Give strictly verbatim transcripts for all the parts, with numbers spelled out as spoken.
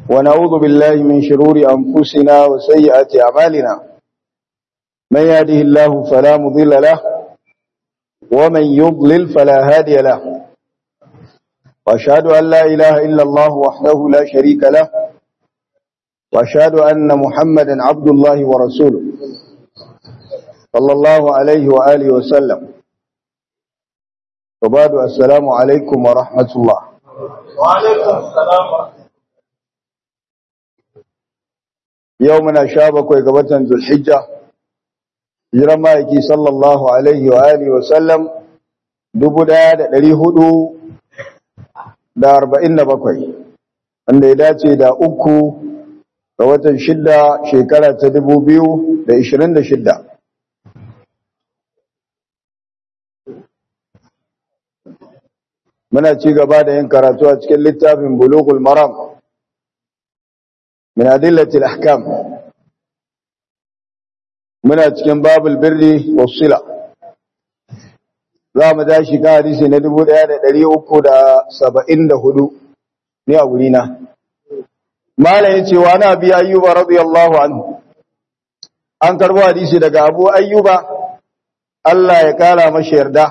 ونعوذ بالله من شرور أنفسنا وسيئات أعمالنا من يهده الله فلا مضل له ومن يضلل فلا هادي له وأشهد أن لا إله إلا الله وحده لا شريك له وأشهد أن محمدا عبد الله ورسوله صلى الله عليه وآله وسلم وبعد السلام عليكم ورحمة الله وعليكم السلام يومنا شابك ويقبتنا ذو الحجة جرمائك صلى الله عليه وآله وسلم دبدا لليهدو da arba'in da bakwai wanda ya dace da uku ga watan shidda shekara ta dubu biyu da ishirin da shidda. Muna ci gaba da yin karatu a cikin littafin Bulughul Maram min adillatil ahkam. Muna cikin babul birri was sila. Za mu tashi ka hadisi na dubu ɗaya da ɗari uku da saba'in da hudu ne a wurina. Mala ya ce wa na biya ayyuba radiyallahu anhu. An karbo hadisi daga abu ayyuba, Allah ya kara mashi yarda.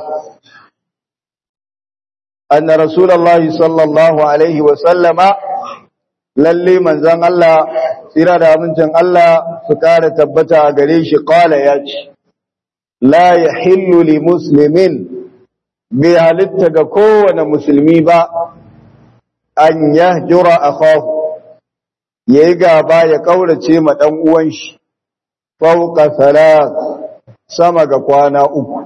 Anna Rasulallah sallallahu Alaihi wasallama lalle manzan Allah, tsira da amincin Allah su kara tabbata a gare shi kala ya ce, La ya hillu li muslimin bai halitta ga kowane musulmi ba an ya jura a kawo, ya yi gaba ya ƙaurace ma ɗan uwan shi, fauka salat sama ga kwana uku,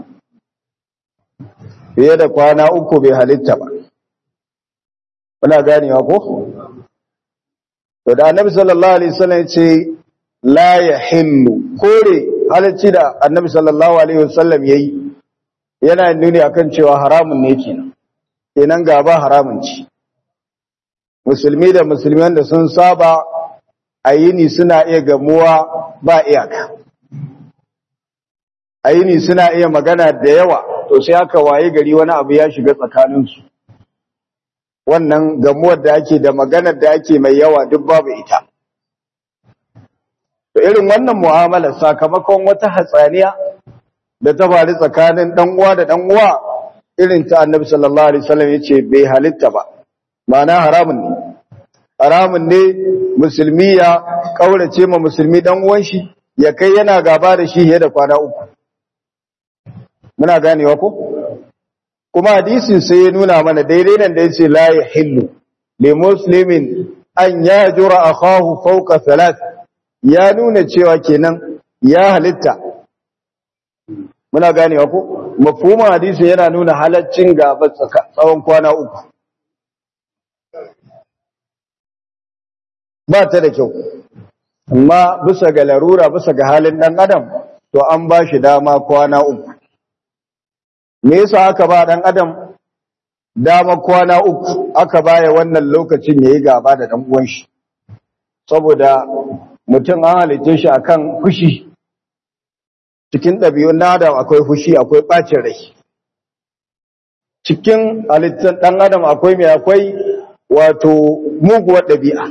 fiye da kwana uku bai halitta ba. Kuna ganewa ko? To da annabi sallallahu Alaihi wasallam ce, La ya hillu, kore halacci da annabi sallallahu Alaihi wasallam ya yi, yana nuni akan cewa haramun ne kenan kenan gaba haramun ci musulmi da musulman da sun saba ayini suna iya gamuwa ba iyaka ayini suna iya magana da yawa to sai aka waye gari wani abu ya shiga tsakaninsu wannan gamuwar da ake da maganar da ake mai yawa duk babu ita to irin wannan mu'amala sakamakon wata hatsaniya da ta faru tsakanin dan uwa da dan uwa irin ta annabi sallallahu alaihi wasallam yace bai halitta ba ma'ana haramun ne haramun ne musulmi ya kaurace ma musulmi dan uwan shi ya kai yana gaba da shi fiye da kwana uku muna ganewa ko kuma hadisin sai ya nuna mana daidai nan da yace la yahillu li muslimin an yajura akahu fawqa thalath ya nuna cewa kenan ya halitta muna ganewa ko mafhumin hadisi yana nuna halaccin gaba tsawon kwana uku ba ta da kyau amma bisa ga larura bisa ga halin dan adam to an ba shi dama kwana uku me yasa aka ba dan adam dama kwana uku aka baya wannan lokacin yayi gaba da dan uwan shi saboda mutum an halice shi akan fushi cikin ɗabi'un adam akwai fushi akwai ɓacin rai cikin halittar ɗan adam akwai mai akwai wato muguwar ɗabi'a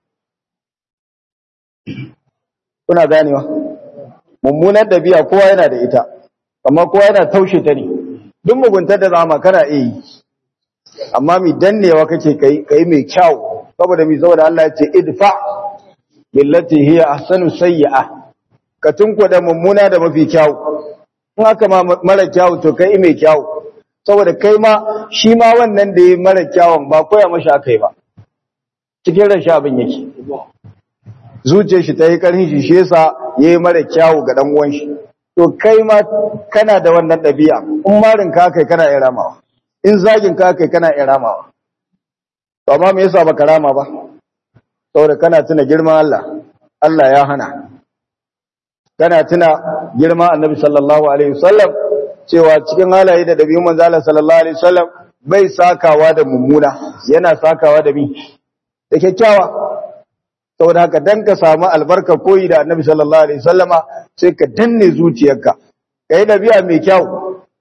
kuna ganewa mummunar ɗabi'a kowa yana da ita amma kowa yana taushe ta ne duk muguntar da zama kana iya yi amma mai dannewa kake kai mai kyau saboda mai saboda Allah ya ce idfa billati hiya ahsanu sayyi'ah ka tunkuda mummuna da mafi kyau in aka ma mara kyau to kai mai kyau saboda kai ma shi ma wannan da ya mara kyawun ba koya mashi akai ba cikin rashin abin yake zuciyar shi ta yi karhin shi shi yasa yayi mara kyawu ga dan uwan shi to kai ma kana da wannan dabi'a in marin ka kai kana iya ramawa in zagin ka kai kana iya ramawa to amma me yasa baka rama ba saboda kana tuna girman Allah Allah ya hana kana tuna girma annabi sallallahu alaihi wasallam cewa cikin halaye da dabi'un manzo Allah sallallahu alaihi wasallam bai sakawa da mummuna yana sakawa da mi da kyakkyawa saboda haka dan ka samu albarka koyi da annabi sallallahu alaihi wasallama sai ka danne zuciyarka kai dabi'a mai kyau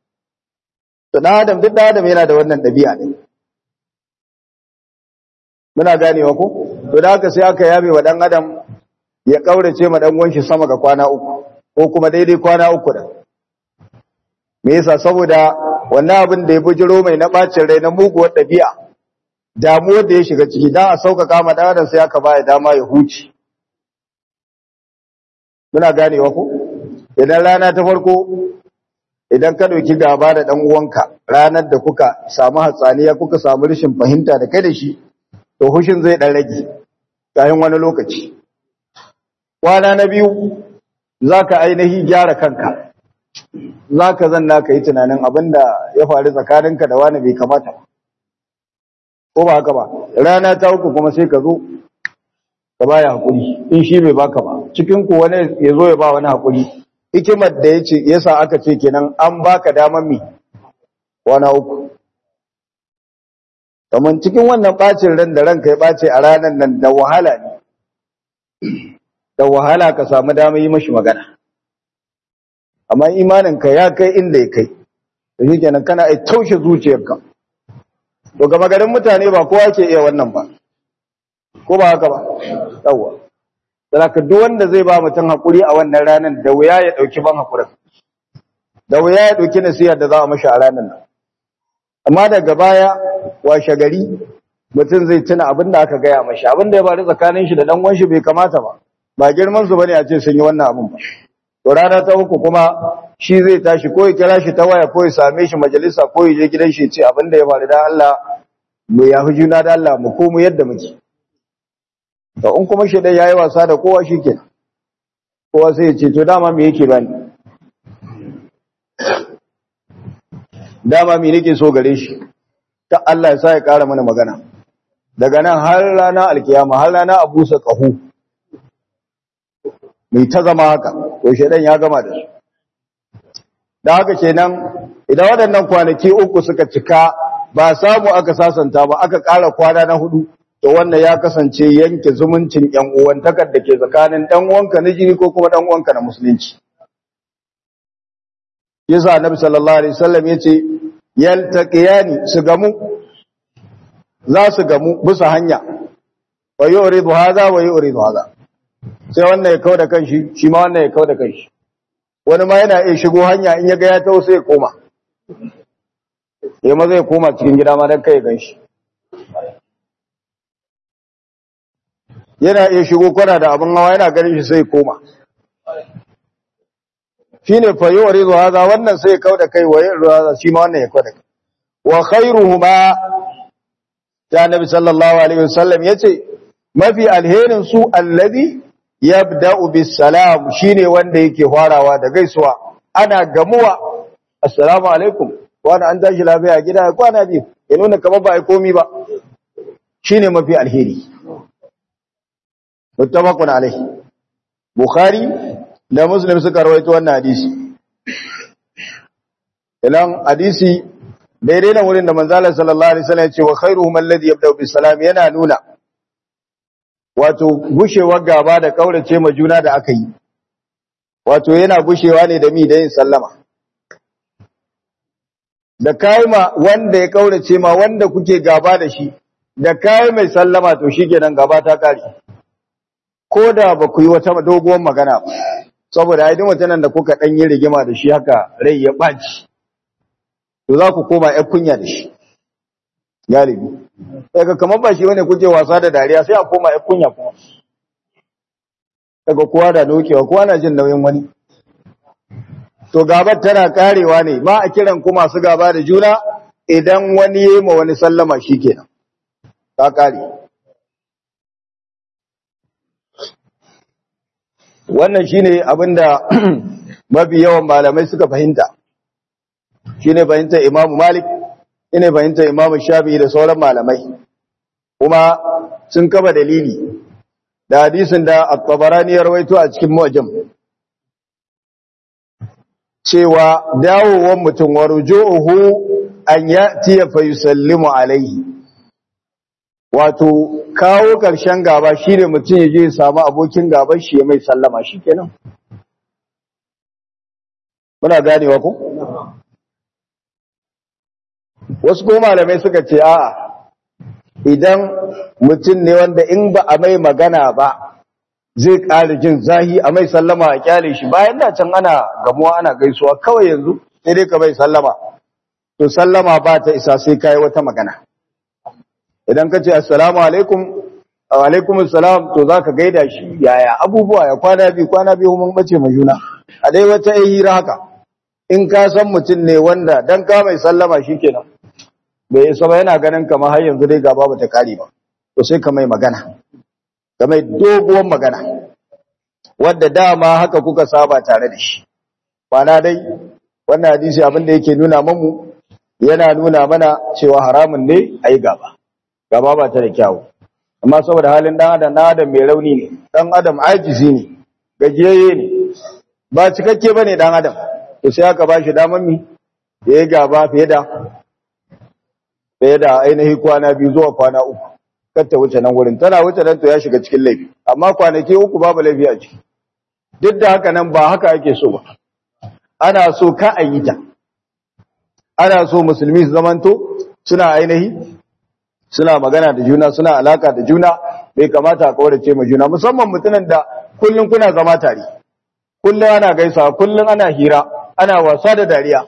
to dan adam duk dan adam yana da wannan dabi'a ne muna ganewa ko to da haka sai aka yabe wa dan adam ya kaurace ma dan uwan shi sama ga kwana uku ko kuma daidai kwana uku da me yasa saboda wannan abin da ya bujiro mai na bacin rai na muguwar dabi'a damuwar da ya shiga ciki dan a sauƙaƙa ma dan adam sai aka baya dama ya huce muna ganewa ko idan rana ta farko idan ka dauki gaba da dan uwanka ranar da kuka samu hatsaniya kuka samu rashin fahimta da kai da shi to hushin zai dan rage kayan wani lokaci kwana na biyu zaka ainihi gyara kanka zaka zanna ka yi tunanin abinda ya faru tsakaninka da wani bai kamata ba ko ba haka ba rana ta uku kuma sai ka zo ka baya hakuri in shi bai baka ba cikin ku wani ya zo ya ba wani hakuri hikimar da yace yasa aka ce kenan an baka daman mi kwana uku kamar cikin wannan bacin ran da ranka ya bace a ranar nan da wahala ne da wahala ka samu damar yi mashi magana amma imaninka ya kai inda ya kai da shi kenan kana ai taushe zuciyarka to ga magarin mutane ba kowa ke iya wannan ba ko ba haka ba yawa saboda duk wanda zai ba mutum hakuri a wannan ranar da wuya ya dauki ban hakurin da wuya ya dauki nasiha da za a mashi a ranar nan amma daga baya washe gari mutum zai tuna abin da aka gaya mashi abin da ya faru tsakanin shi da dan uwan shi bai kamata ba ba girman su bane a ce sun yi wannan abin ba to rana ta uku kuma shi zai tashi ko ya kira shi ta waya ko ya same shi majalisa ko ya je gidan shi ya ce abin da ya faru da Allah mu yafi juna da Allah mu komo yadda muke to in kuma shi dai yayi wasa da kowa shikenan kowa sai ya ce to dama me yake bani dama me nake so gare shi ta Allah ya sa ya ƙara mana magana daga nan har rana alkiyama har rana abusa qahu mai ta zama haka to shedan ya gama da su da haka kenan idan waɗannan kwanaki uku suka cika ba samu aka sasanta ba aka ƙara kwana na hudu to wannan ya kasance yanke zumuncin ƴan uwantakar da ke tsakanin ɗan uwanka na jini ko kuma ɗan uwanka na musulunci yasa annabi sallallahu alaihi wasallam yace yaltaqiyani su gamu za su gamu bisa hanya wa yuridu hadha wa yuridu hadha sai wannan ya kauda kanshi shi ma wannan ya kauda kanshi wani ma yana iya shigo hanya in ya ga ya taho sai ya koma ya ma zai koma cikin gida ma dan kai ganshi yana iya shigo kwana da abin hawa yana ganin shi sai ya koma shine fa yuridu hadha wannan sai ya kauda kai wa yuridu hadha shi ma wannan ya kauda kai wa khairuhuma ya nabi sallallahu alaihi wasallam yace mafi alherin su alladhi yabda'u bis salam shine wanda yake farawa da gaisuwa ana gamuwa assalamu alaikum wani an tashi lafiya gida kwana biyu ya nuna kamar ba ai komi ba shine mafi alheri muttafaqun alaihi bukhari da muslim suka rawaito wannan hadisi ilan hadisi daidai na wurin da manzala sallallahu alaihi wasallam ya ce wa khairuhum alladhi yabda'u bis salam yana nuna wato gushewar gaba da kaurace ma juna da aka yi wato yana gushewa ne da mi da yin sallama da kai ma wanda ya kaurace ma wanda kuke gaba da shi da kai mai sallama to shikenan gaba ta kare ko da ba ku yi wata doguwar magana ba saboda ai duk mutanen da kuka dan yi rigima da shi haka rai ya baci to za ku koma ƴan kunya da shi galibi daga kamar ba shi wani kuke wasa da dariya sai a koma ƴan kunya kuma daga kowa da dokewa kowa na jin nauyin wani to gabar tana karewa ne ba a kiran ku masu gaba da juna idan wani yayi ma wani sallama shikenan ta kare wannan shine abinda mafi yawan malamai suka fahimta shine fahimtar Imam Malik shine fahimtar Imam Shafi'i da sauran malamai kuma sun kaba dalili da hadisin da At-Tabarani ya rawaito a cikin Mu'jam cewa dawowar mutum wa ruju'uhu an ya'ti fa yusallimu alaihi wato kawo karshen gaba shine mutum ya je ya samu abokin gaban shi ya mai sallama shikenan muna ganewa ko wasu ko malamai suka ce a'a idan mutum ne wanda in ba a mai magana ba zai ƙara jin zahi a mai sallama a kyale shi bayan da can ana gamuwa ana gaisuwa kawai yanzu sai dai ka mai sallama to sallama ba ta isa sai kai wata magana idan ka ce assalamu alaikum wa alaikum assalam to zaka gaida shi yaya abubuwa ya kwana bi kwana bi mun bace mu juna a dai wata hira haka in ka san mutum ne wanda dan ka mai sallama shikenan bai isa ba yana ganin kamar har yanzu dai gaba bata kare ba to sai ka mai magana ka mai doguwar magana wadda dama haka kuka saba tare da shi kwana dai wannan hadisi abin da yake nuna mamu yana nuna mana cewa haramun ne ayi gaba gaba ba ta da kyawu amma saboda halin dan adam dan adam mai rauni ne dan adam ajizi ne gajiyayye ne ba cikakke bane dan adam to sai aka bashi daman mi yayi gaba fiye da fiye da ainihi kwana biyu zuwa kwana uku kar ta wuce nan wurin tana wuce nan to ya shiga cikin laifi amma kwanaki uku babu laifi a ciki duk da haka nan ba haka ake so ba ana so ka ayyita ana so musulmi su zamanto suna ainihi suna magana da juna suna alaka da juna bai kamata a kaurace ma juna musamman mutumin da kullun kuna zama tare kullun ana gaisawa kullun ana hira ana wasa da dariya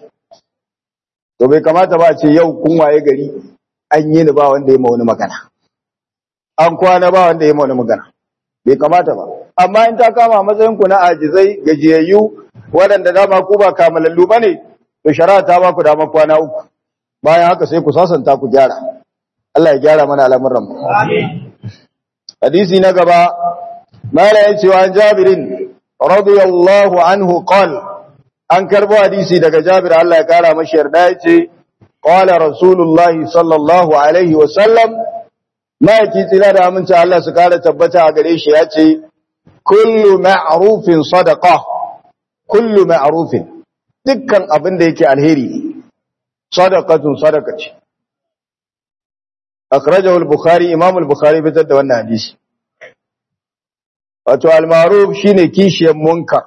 to bai kamata ba a ce yau kun waye gari an yi ni ba wanda ya ma wani magana an kwana ba wanda ya ma wani magana bai kamata ba amma in ta kama matsayin ku na ajizai gajiyayyu waɗanda dama ku ba kamalallu bane to shari'a ta ba ku dama kwana uku bayan haka sai ku sasanta ku gyara Allah ya gyara mana al'amuran mu amin hadisi na gaba mala yace wa Jabirin radiyallahu anhu qala an karbo hadisi daga Jabir Allah ya kara mashi yarda yace qala rasulullahi sallallahu alaihi wa sallam ma yake tsira da aminci Allah su kara tabbata a gare shi yace kullu ma'rufin sadaqa kullu ma'rufin dukkan abin da yake alheri sadaqatun sadaqa ce akhrajahu al-bukhari imam al-bukhari fitar da wannan hadisi wato al-ma'ruf shine kishiyar munkar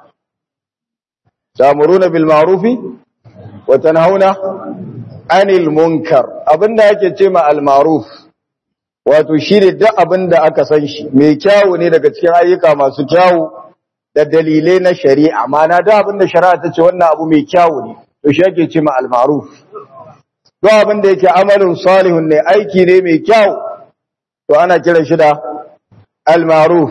ta'muruna bil ma'rufi wa tanhauna 'anil munkar abinda yake ce ma al-ma'ruf wato shine duk abinda aka san shi mai kyawu ne daga cikin ayyuka masu kyawu da dalilai na shari'a ma'ana da abinda shari'a ta ce wannan abu mai kyawu ne to shi yake ce ma al-ma'ruf duk abinda yake amalin salihun ne aiki ne mai kyawu to ana kiran shi da al-ma'ruf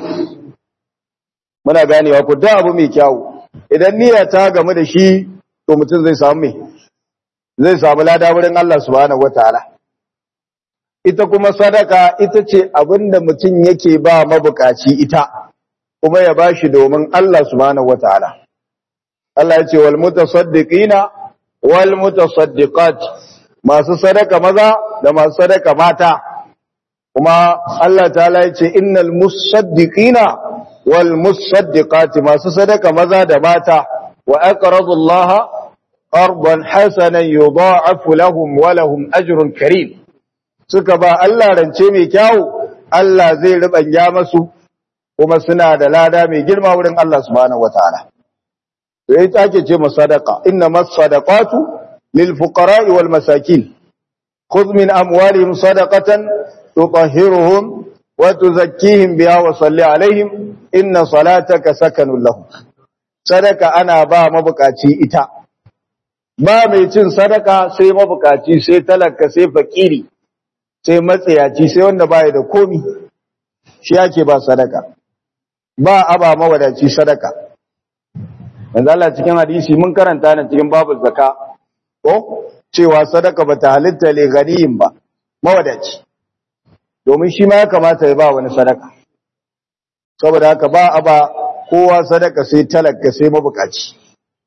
muna ganewa ko duk abu mai kyawu idan niyya ta gamu da shi to mutum zai samu me zai samu lada wurin Allah subhanahu wataala ita kuma sadaka ita ce abinda mutum yake ba mabukaci ita kuma ya bashi domin Allah subhanahu wataala Allah ya ce wal mutasaddiqina wal mutasaddiqat masu sadaka maza da masu sadaka mata kuma Allah ta'ala ya ce innal musaddiqina wal musaddiqati masu sadaka maza da mata wa aqradu Allah qardan hasanan yudha'afu lahum wa lahum ajrun karim suka ba Allah rance mai kyau Allah zai rubanya masu kuma suna da lada mai girma wurin Allah subhanahu wataala to yayin take ce masadaqa innamas sadaqatu lil fuqara'i wal masakin khudh min amwalihim sadaqatan tutahhiruhum wa tuzakkihim biha wa salli alaihim inna salataka sakanun lahum sadaka ana ba mabukaci ita ba mai cin sadaka sai mabukaci sai talaka sai fakiri sai matsayaci sai wanda baya da komi shi yake ba sadaka ba aba mawadaci sadaka manzo Allah cikin hadisi mun karanta ne cikin babu zakka ko cewa sadaka bata halitta le ganiyin ba mawadaci domin shi ma ya kamata ya ba wani sadaka saboda haka ba aba kowa sadaka sai talaka sai mabukaci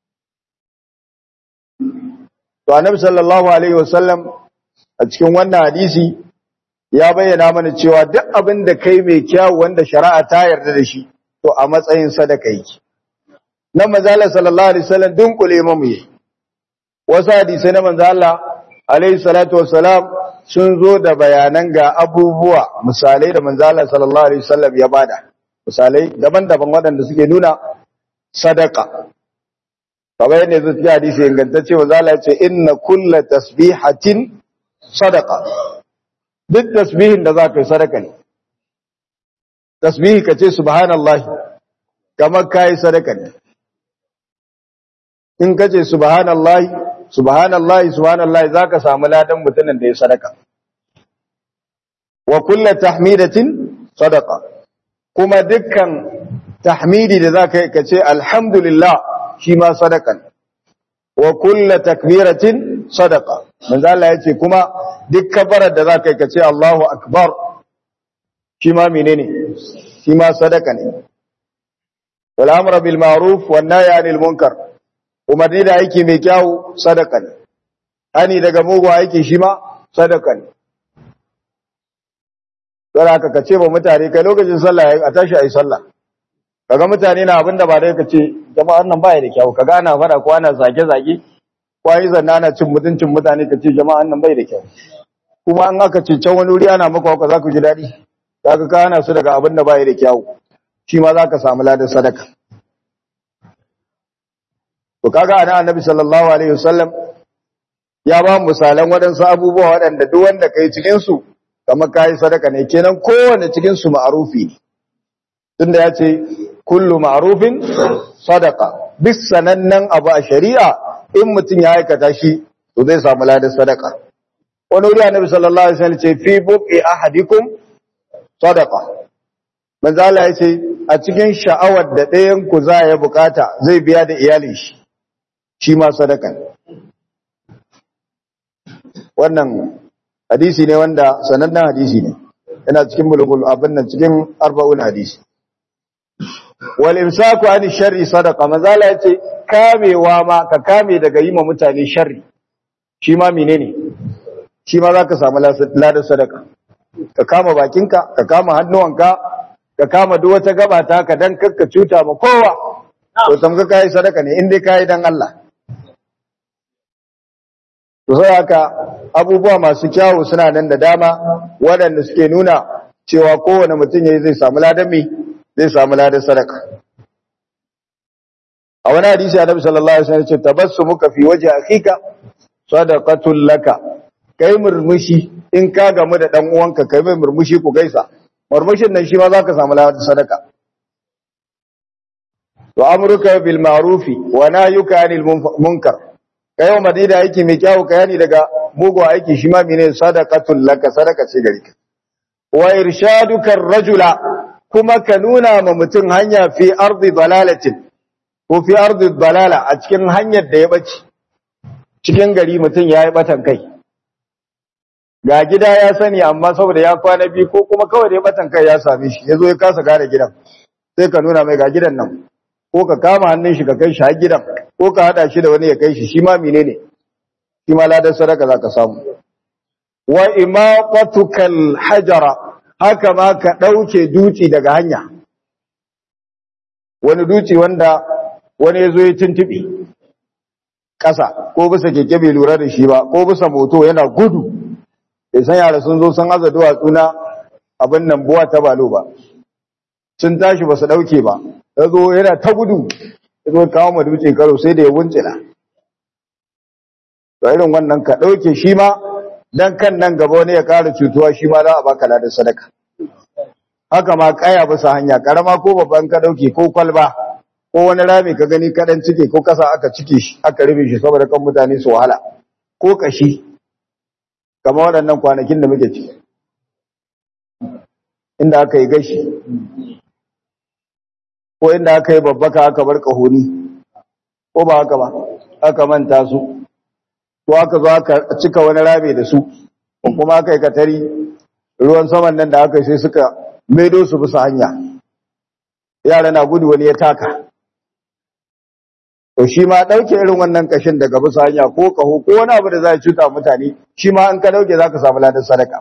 to annabi sallallahu alaihi wasallam a cikin wannan hadisi ya bayyana mana cewa duk abin da kai mai kyau wanda shari'a ta yarda da shi to a matsayin sadaka yake nan manzo Allah sallallahu alaihi wasallam dunkule mu yi wasu hadisi na manzo Allah alaihi salatu wassalam sun zo da bayanan ga abubuwa misalai da manzo Allah sallallahu alaihi wasallam ya bada misalai daban-daban waɗanda suke nuna sadaka kamar yadda zai ci hadisi ingantacce manzo Allah ya ce inna kullu tasbihatin sadaqa duk tasbihin da za ka yi sadaka ne tasbihi ka ce subhanallahi kamar ka yi sadaka ne in ka ce subhanallahi subhanallahi subhanallahi za ka samu ladan mutumin da ya sadaka wa kulla tahmidatin sadaka kuma dukkan tahmidi da za ka yi ka ce alhamdulillah shi ma sadaka ne wa kulla takbiratin sadaka manzo Allah ya ce kuma duk kabarar da za ka yi ka ce Allahu akbar shi ma menene shi ma sadaka ne wal amru bil ma'ruf wan nahyi anil munkar umarni da aiki mai kyau sadaka ne hani daga mugu aiki shi ma sadaka ne don haka ka ce ba mutane kai lokacin sallah a tashi ayi sallah kaga mutane na abinda ba dai ka ce jama'an nan baya da kyau kaga ana fara ko ana zage zage ko ayi zanna ana cin mutuncin mutane ka ce jama'an nan bai da kyau kuma an aka ce can wani wuri ana maka haka za ku ji daɗi za ka kana su daga abinda baya da kyau shi ma za ka samu ladan sadaka to kaga ana annabi sallallahu alaihi wasallam ya ba misalan waɗansu abubuwa waɗanda duk wanda kai cikin su kamar kai sadaka ne kenan kowanne cikin su ma'rufi ne tunda ya ce kullu ma'rufin sadaka bis sanannen abu a shari'a in mutum ya aikata shi to zai samu ladan sadaka wani wuri annabi sallallahu alaihi wasallam ce fi buqi ahadikum sadaka manzo Allah ya ce a cikin sha'awar da ɗayan ku za ya bukata zai biya da iyalin shi shi ma sadaka wannan hadisi ne wanda sanannen hadisi ne yana cikin bulugul abin nan cikin arba'un hadisi wal imsaku an sharri sadaqa mazala yace kamewa ma ka kame daga yi ma mutane sharri shi ma menene shi ma zaka samu ladan sadaka ka kama bakinka ka kama hannuwanka ka kama duk wata gaba ta ka dan kakka cuta ma kowa to tamka kai sadaka ne in dai kai dan Allah to sai haka abubuwa masu kyawu suna nan da dama waɗanda suke nuna cewa kowane mutum yayi zai samu ladan mi zai samu ladan sadaka a wani hadisi annabi sallallahu alaihi wasallam ya ce tabassumuka fi wajhi akhika sadaqatul laka kai murmushi in ka gamu da dan uwanka kai mai murmushi ku gaisa murmushin nan shi ma zaka samu ladan sadaka wa amruka bil ma'rufi wa nahyuka anil munkar kai wa madida aiki mai kyau kai yani daga mugu aiki shi ma mene sadaqatul laka sadaka ce gari ka wa irshaduka ar-rajula kuma ka nuna ma mutum hanya fi ardi dalalatin ko fi ardi dalala a cikin hanyar da ya bace cikin gari mutum ya yi batan kai ga gida ya sani amma saboda ya kwana biyu ko kuma kawai da ya batan kai ya same shi yazo ya kasa gane gidan sai ka nuna mai ga gidan nan ko ka kama hannun shi ka kai shi har gidan ko ka hada shi da wani ya kai shi shi ma menene shi ma ladan sadaka zaka samu wa imaqatukal hajara haka ma ka dauke duci daga hanya wani duci wanda wani yazo ya tuntubi kasa ko bisa keke bai lura da shi ba ko bisa moto yana gudu bai san yara sun zo sun aza duwatsu na abin nan buwa ta balo ba sun tashi ba su dauke ba yazo yana ta gudu yazo kawo mu duce karo sai da ya wuncina to irin wannan ka dauke shi ma dan kan nan gaba wani ya ƙara cutuwa shi ma za a baka ladan sadaka haka ma kaya bisa hanya karama ko babban ka dauke ko kwalba ko wani rami ka gani kadan cike ko kasa aka cike shi aka rufe shi saboda kan mutane su wahala ko kashi kamar waɗannan kwanakin da muke ciki inda aka yi gashi ko inda aka yi babbaka aka bar kahoni ko ba haka ba aka manta su ko aka zo aka cika wani rami da su ko kuma aka yi katari ruwan saman nan da aka sai suka maido su bisa hanya yara na gudu wani ya taka to shi ma dauke irin wannan kashin daga bisa hanya ko kaho ko wani abu da zai cuta mutane shi ma an ka dauke zaka samu ladan sadaka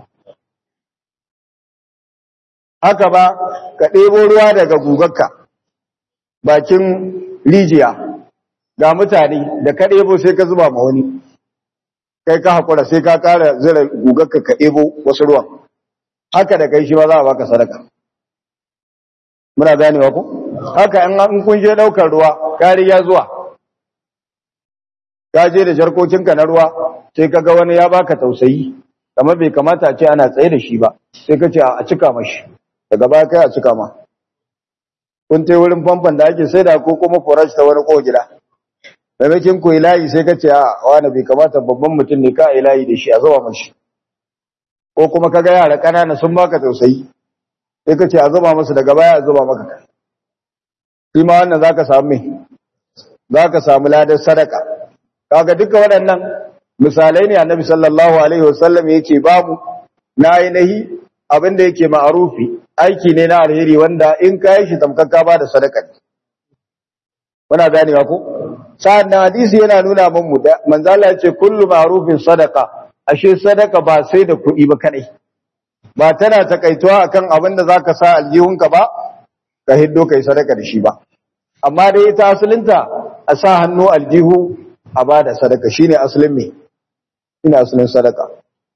haka ba ka ɗebo ruwa daga gugarka bakin rijiya ga mutane da ka ɗebo sai ka zuba ma wani kai ka haƙura sai ka ƙara zira gugarka ka ɗebo wasu ruwan haka da kai shi ma za a baka sadaka muna ganewa ko haka in kun je ɗaukar ruwa kariya zuwa ka je da jarkokinka na ruwa sai ka ga wani ya baka tausayi kamar bai kamata a ce ana tsaye da shi ba sai ka ce a cika mashi daga baya kai a cika ma kun tai wurin famfon da ake saida ko kuma forage ta wani ko gida maimakon ku ilahi sai ka ce a wani bai kamata babban mutum ne ka ilahi da shi a zuba mashi ko kuma kaga yara kanana sun baka tausayi sai ka ce a zuba masu daga baya a zuba maka kai shi ma wannan zaka samu me zaka samu ladan sadaka kaga duka waɗannan misalai ne annabi sallallahu alaihi wasallam yake babu na ainihi abinda yake ma'arufi aiki ne na alheri wanda in kai shi tamkaka ba da sadaka muna ganewa ko sa'an nan hadisi yana nuna mun mu da manzo Allah ya ce kullu ma'rufin sadaqa ashe sadaka ba sai da kuɗi ba kadai ba tana takaituwa akan abinda zaka sa aljihunka ba ka hiddo kai sadaka da shi ba amma dai ita asalinta a sa hannu aljihu a bada sadaka shine asalin me ina asalin sadaka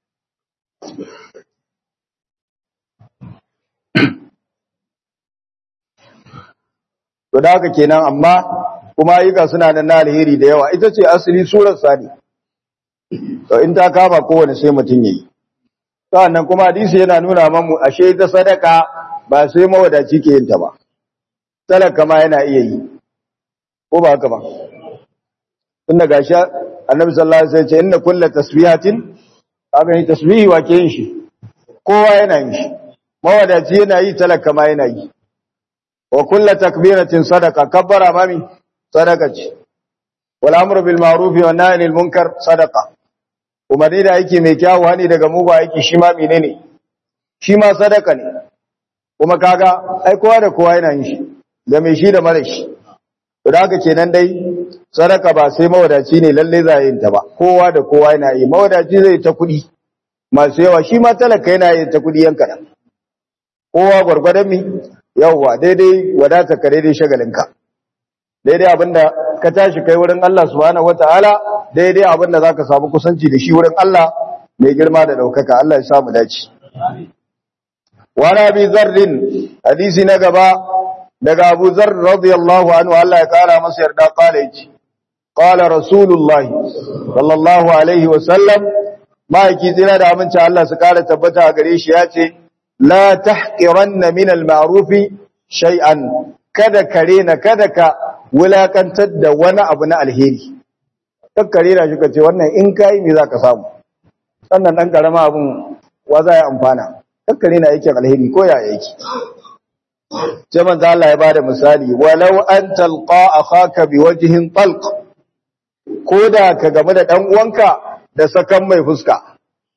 to da haka kenan amma kuma ayyuka suna da na alheri da yawa ita ce asali surar sani to in ta kama kowane sai mutum yayi sannan kuma hadisi yana nuna mamu ashe ita sadaka ba sai mawadaci ke yin ta ba talaka ma yana iya yi ko ba haka ba tunda gashi annabi sallallahu alaihi wasallam ya ce inna kullu tasbihatin kaga ni tasbihi wa ke yin shi kowa yana yin shi mawadaci yana yi talaka ma yana yi wa kullu takbiratin sadaqa kabbara mami sadaqa ce wal amru bil ma'ruf wa nahy anil munkar sadaqa kuma dai da yake mai kyawu hani daga mugu yake shi ma menene shi ma sadaka ne kuma kaga ai kowa da kowa yana yin shi da mai shi da mara shi to da haka kenan dai sadaka ba sai mawadaci ne lalle za yin ta ba kowa da kowa yana yi mawadaci zai ta kudi masu yawa shi ma talaka yana yin ta kudi yanka nan kowa gwargwadon mi yawwa daidai wadata ka daidai shagalinka daidai abinda ka tashi kai wurin Allah subhanahu wataala daidai abinda zaka samu kusanci da shi wurin Allah mai girma da daukaka Allah ya samu dace wa nabi zarrin hadisi na gaba daga Abu Zarr radiyallahu anhu Allah ya kara masa yarda kala yace qala rasulullah sallallahu alaihi wa sallam ma'aiki tsira da aminci Allah su kara tabbata a gare shi yace la tahqiranna min al-ma'ruf shay'an kada kare na kada ka wulakantar da wani abu na alheri kakkare na shi kace wannan in kai me zaka samu sannan dan karama abun wa za ya amfana kakkare na yake alheri ko ya yake sai manzo Allah ya bada misali walau an talqa akhaka biwajhin talq koda ka game da dan uwanka da sakan mai fuska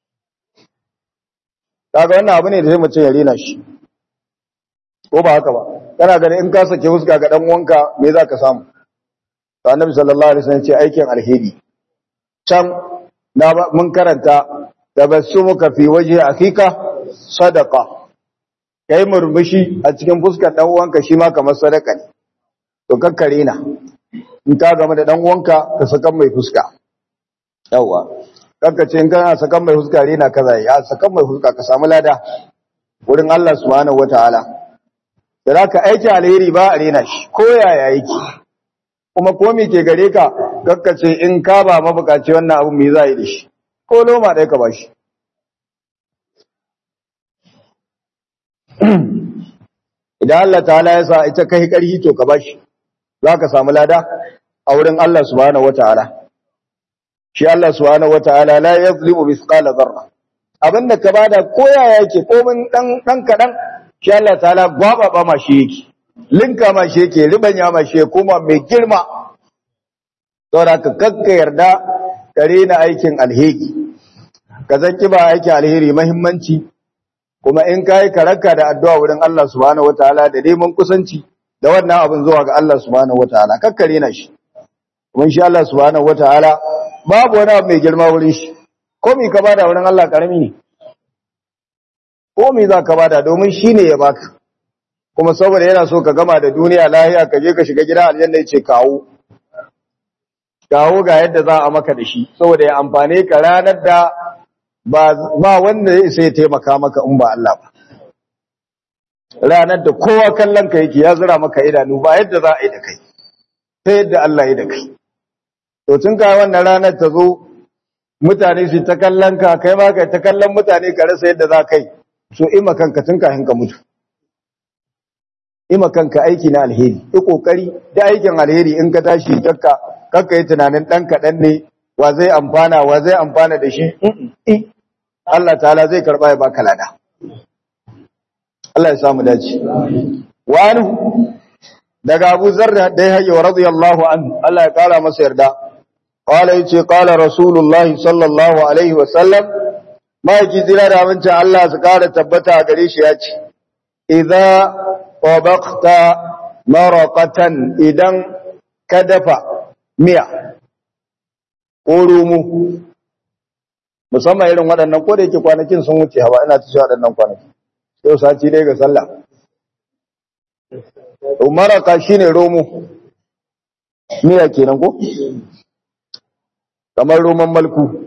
kaga wannan abu ne da sai mutum ya rena shi ko ba haka ba kana ganin in ka sake fuska ga dan uwanka me zaka samu to annabi sallallahu alaihi wasallam ce aikin alheri can na mun karanta tabassumuka fi wajhi akika sadaqa kai murmushi a cikin fuskar dan uwanka shi ma kamar sadaka ne to kakkare na in ka game da dan uwanka ka saka mai fuska yawa kanka ce in kana saka mai fuska rena kaza ya saka mai fuska ka samu lada wurin Allah subhanahu wataala da zaka aiki alheri ba a rena shi ko yaya yake kuma ko me ke gare ka kanka ce in ka ba mabukaci wannan abu me za yi da shi ko loma dai ka bashi idan Allah ta'ala ya sa ita kai ƙarfi to ka bashi zaka samu lada a wurin Allah subhanahu wataala shi Allah subhanahu wataala la yazlimu mithqala dharra abinda ka bada koyaya yake ko mun dan dan kadan shi Allah ta'ala gwaba ba ma shi yake linka ma shi yake ribanya ma shi kuma mai girma saboda ka kakka yarda kare na aikin alheri ka zaki ba aikin alheri muhimmanci kuma in kai karaka da addu'a wurin Allah subhanahu wataala da neman kusanci da wannan abin zuwa ga Allah subhanahu wataala kakkare na shi kuma insha Allah subhanahu wataala babu wani abu mai girma wurin shi ko me ka bada wurin Allah karami ne ko me za ka bada domin shine ya baka kuma saboda yana so ka gama da duniya lahiya ka je ka shiga gidan aljanna yace kawo kawo ga yadda za a maka da shi saboda ya amfane ka ranar da ba wanda ya isa ya taimaka maka in ba Allah ba ranar da kowa kallon ka yake ya zura maka idanu ba yadda za a yi da kai sai yadda Allah ya da kai to tun ka wannan ranar ta zo mutane su ta kallon ka kai ma kai ta kallon mutane ka rasa yadda za kai so ima kanka tun kafin ka mutu ima kanka aiki na alheri yi kokari da aikin alheri in ka tashi kakka kakka yi tunanin dan kaɗan ne wa zai amfana wa zai amfana da shi Allah ta'ala zai karba ya baka lada Allah ya samu dace wa anhu daga Abu Zarr dai hayya radiyallahu anhu Allah ya kara masa yarda qala yace qala rasulullah sallallahu alaihi wa sallam ma yake jira da amince Allah su kara tabbata gare shi yace idza tabaqta maraqatan idan ka dafa miya ko rumu musamman irin waɗannan ko da yake kwanakin sun wuce hawa ina ta cewa waɗannan kwanakin yau sati dai ga sallah umaraka shine romo miya kenan ko kamar roman malku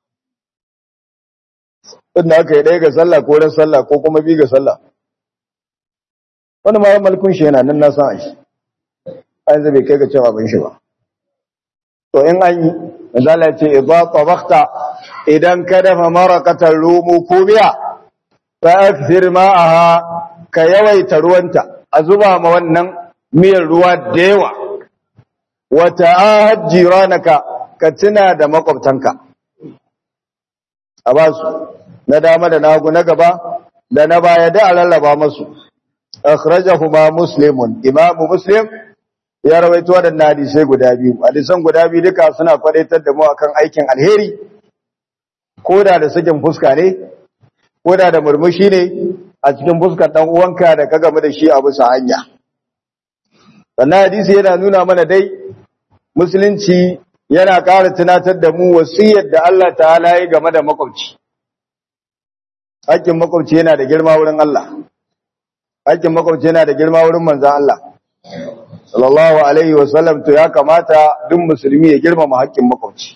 inda aka yi ɗaya ga sallah ko ran sallah ko kuma bi ga sallah wani ma malkun shi yana nan na san shi an zabe kai ga cin abin shi ba to in an yi misali ce idza tabakta idan ka dafa maraqatan rumu ko miya fa akthir ma'aha ka yawaita ruwanta a zuba ma wannan miyar ruwa da yawa wa ta'ahad jiranaka ka tuna da makwabtanka a basu na dama da nagu na gaba da na baya da a lallaba masu akhrajahuma muslimun imamu muslim ya rawaito wadannan hadisai guda biyu hadisan guda biyu duka suna kwadaitar da mu akan aikin alheri koda da sakin fuska ne koda da murmushi ne a cikin fuskar dan uwanka da ka game da shi a bisa hanya sannan hadisi yana nuna mana dai musulunci yana ƙara tunatar da mu wasiyar da Allah ta'ala ya game da makwabci hakkin makwabci yana da girma wurin Allah hakkin makwabci yana da girma wurin manzon Allah sallallahu alaihi wasallam to ya kamata duk musulmi ya girmama hakkin makwabci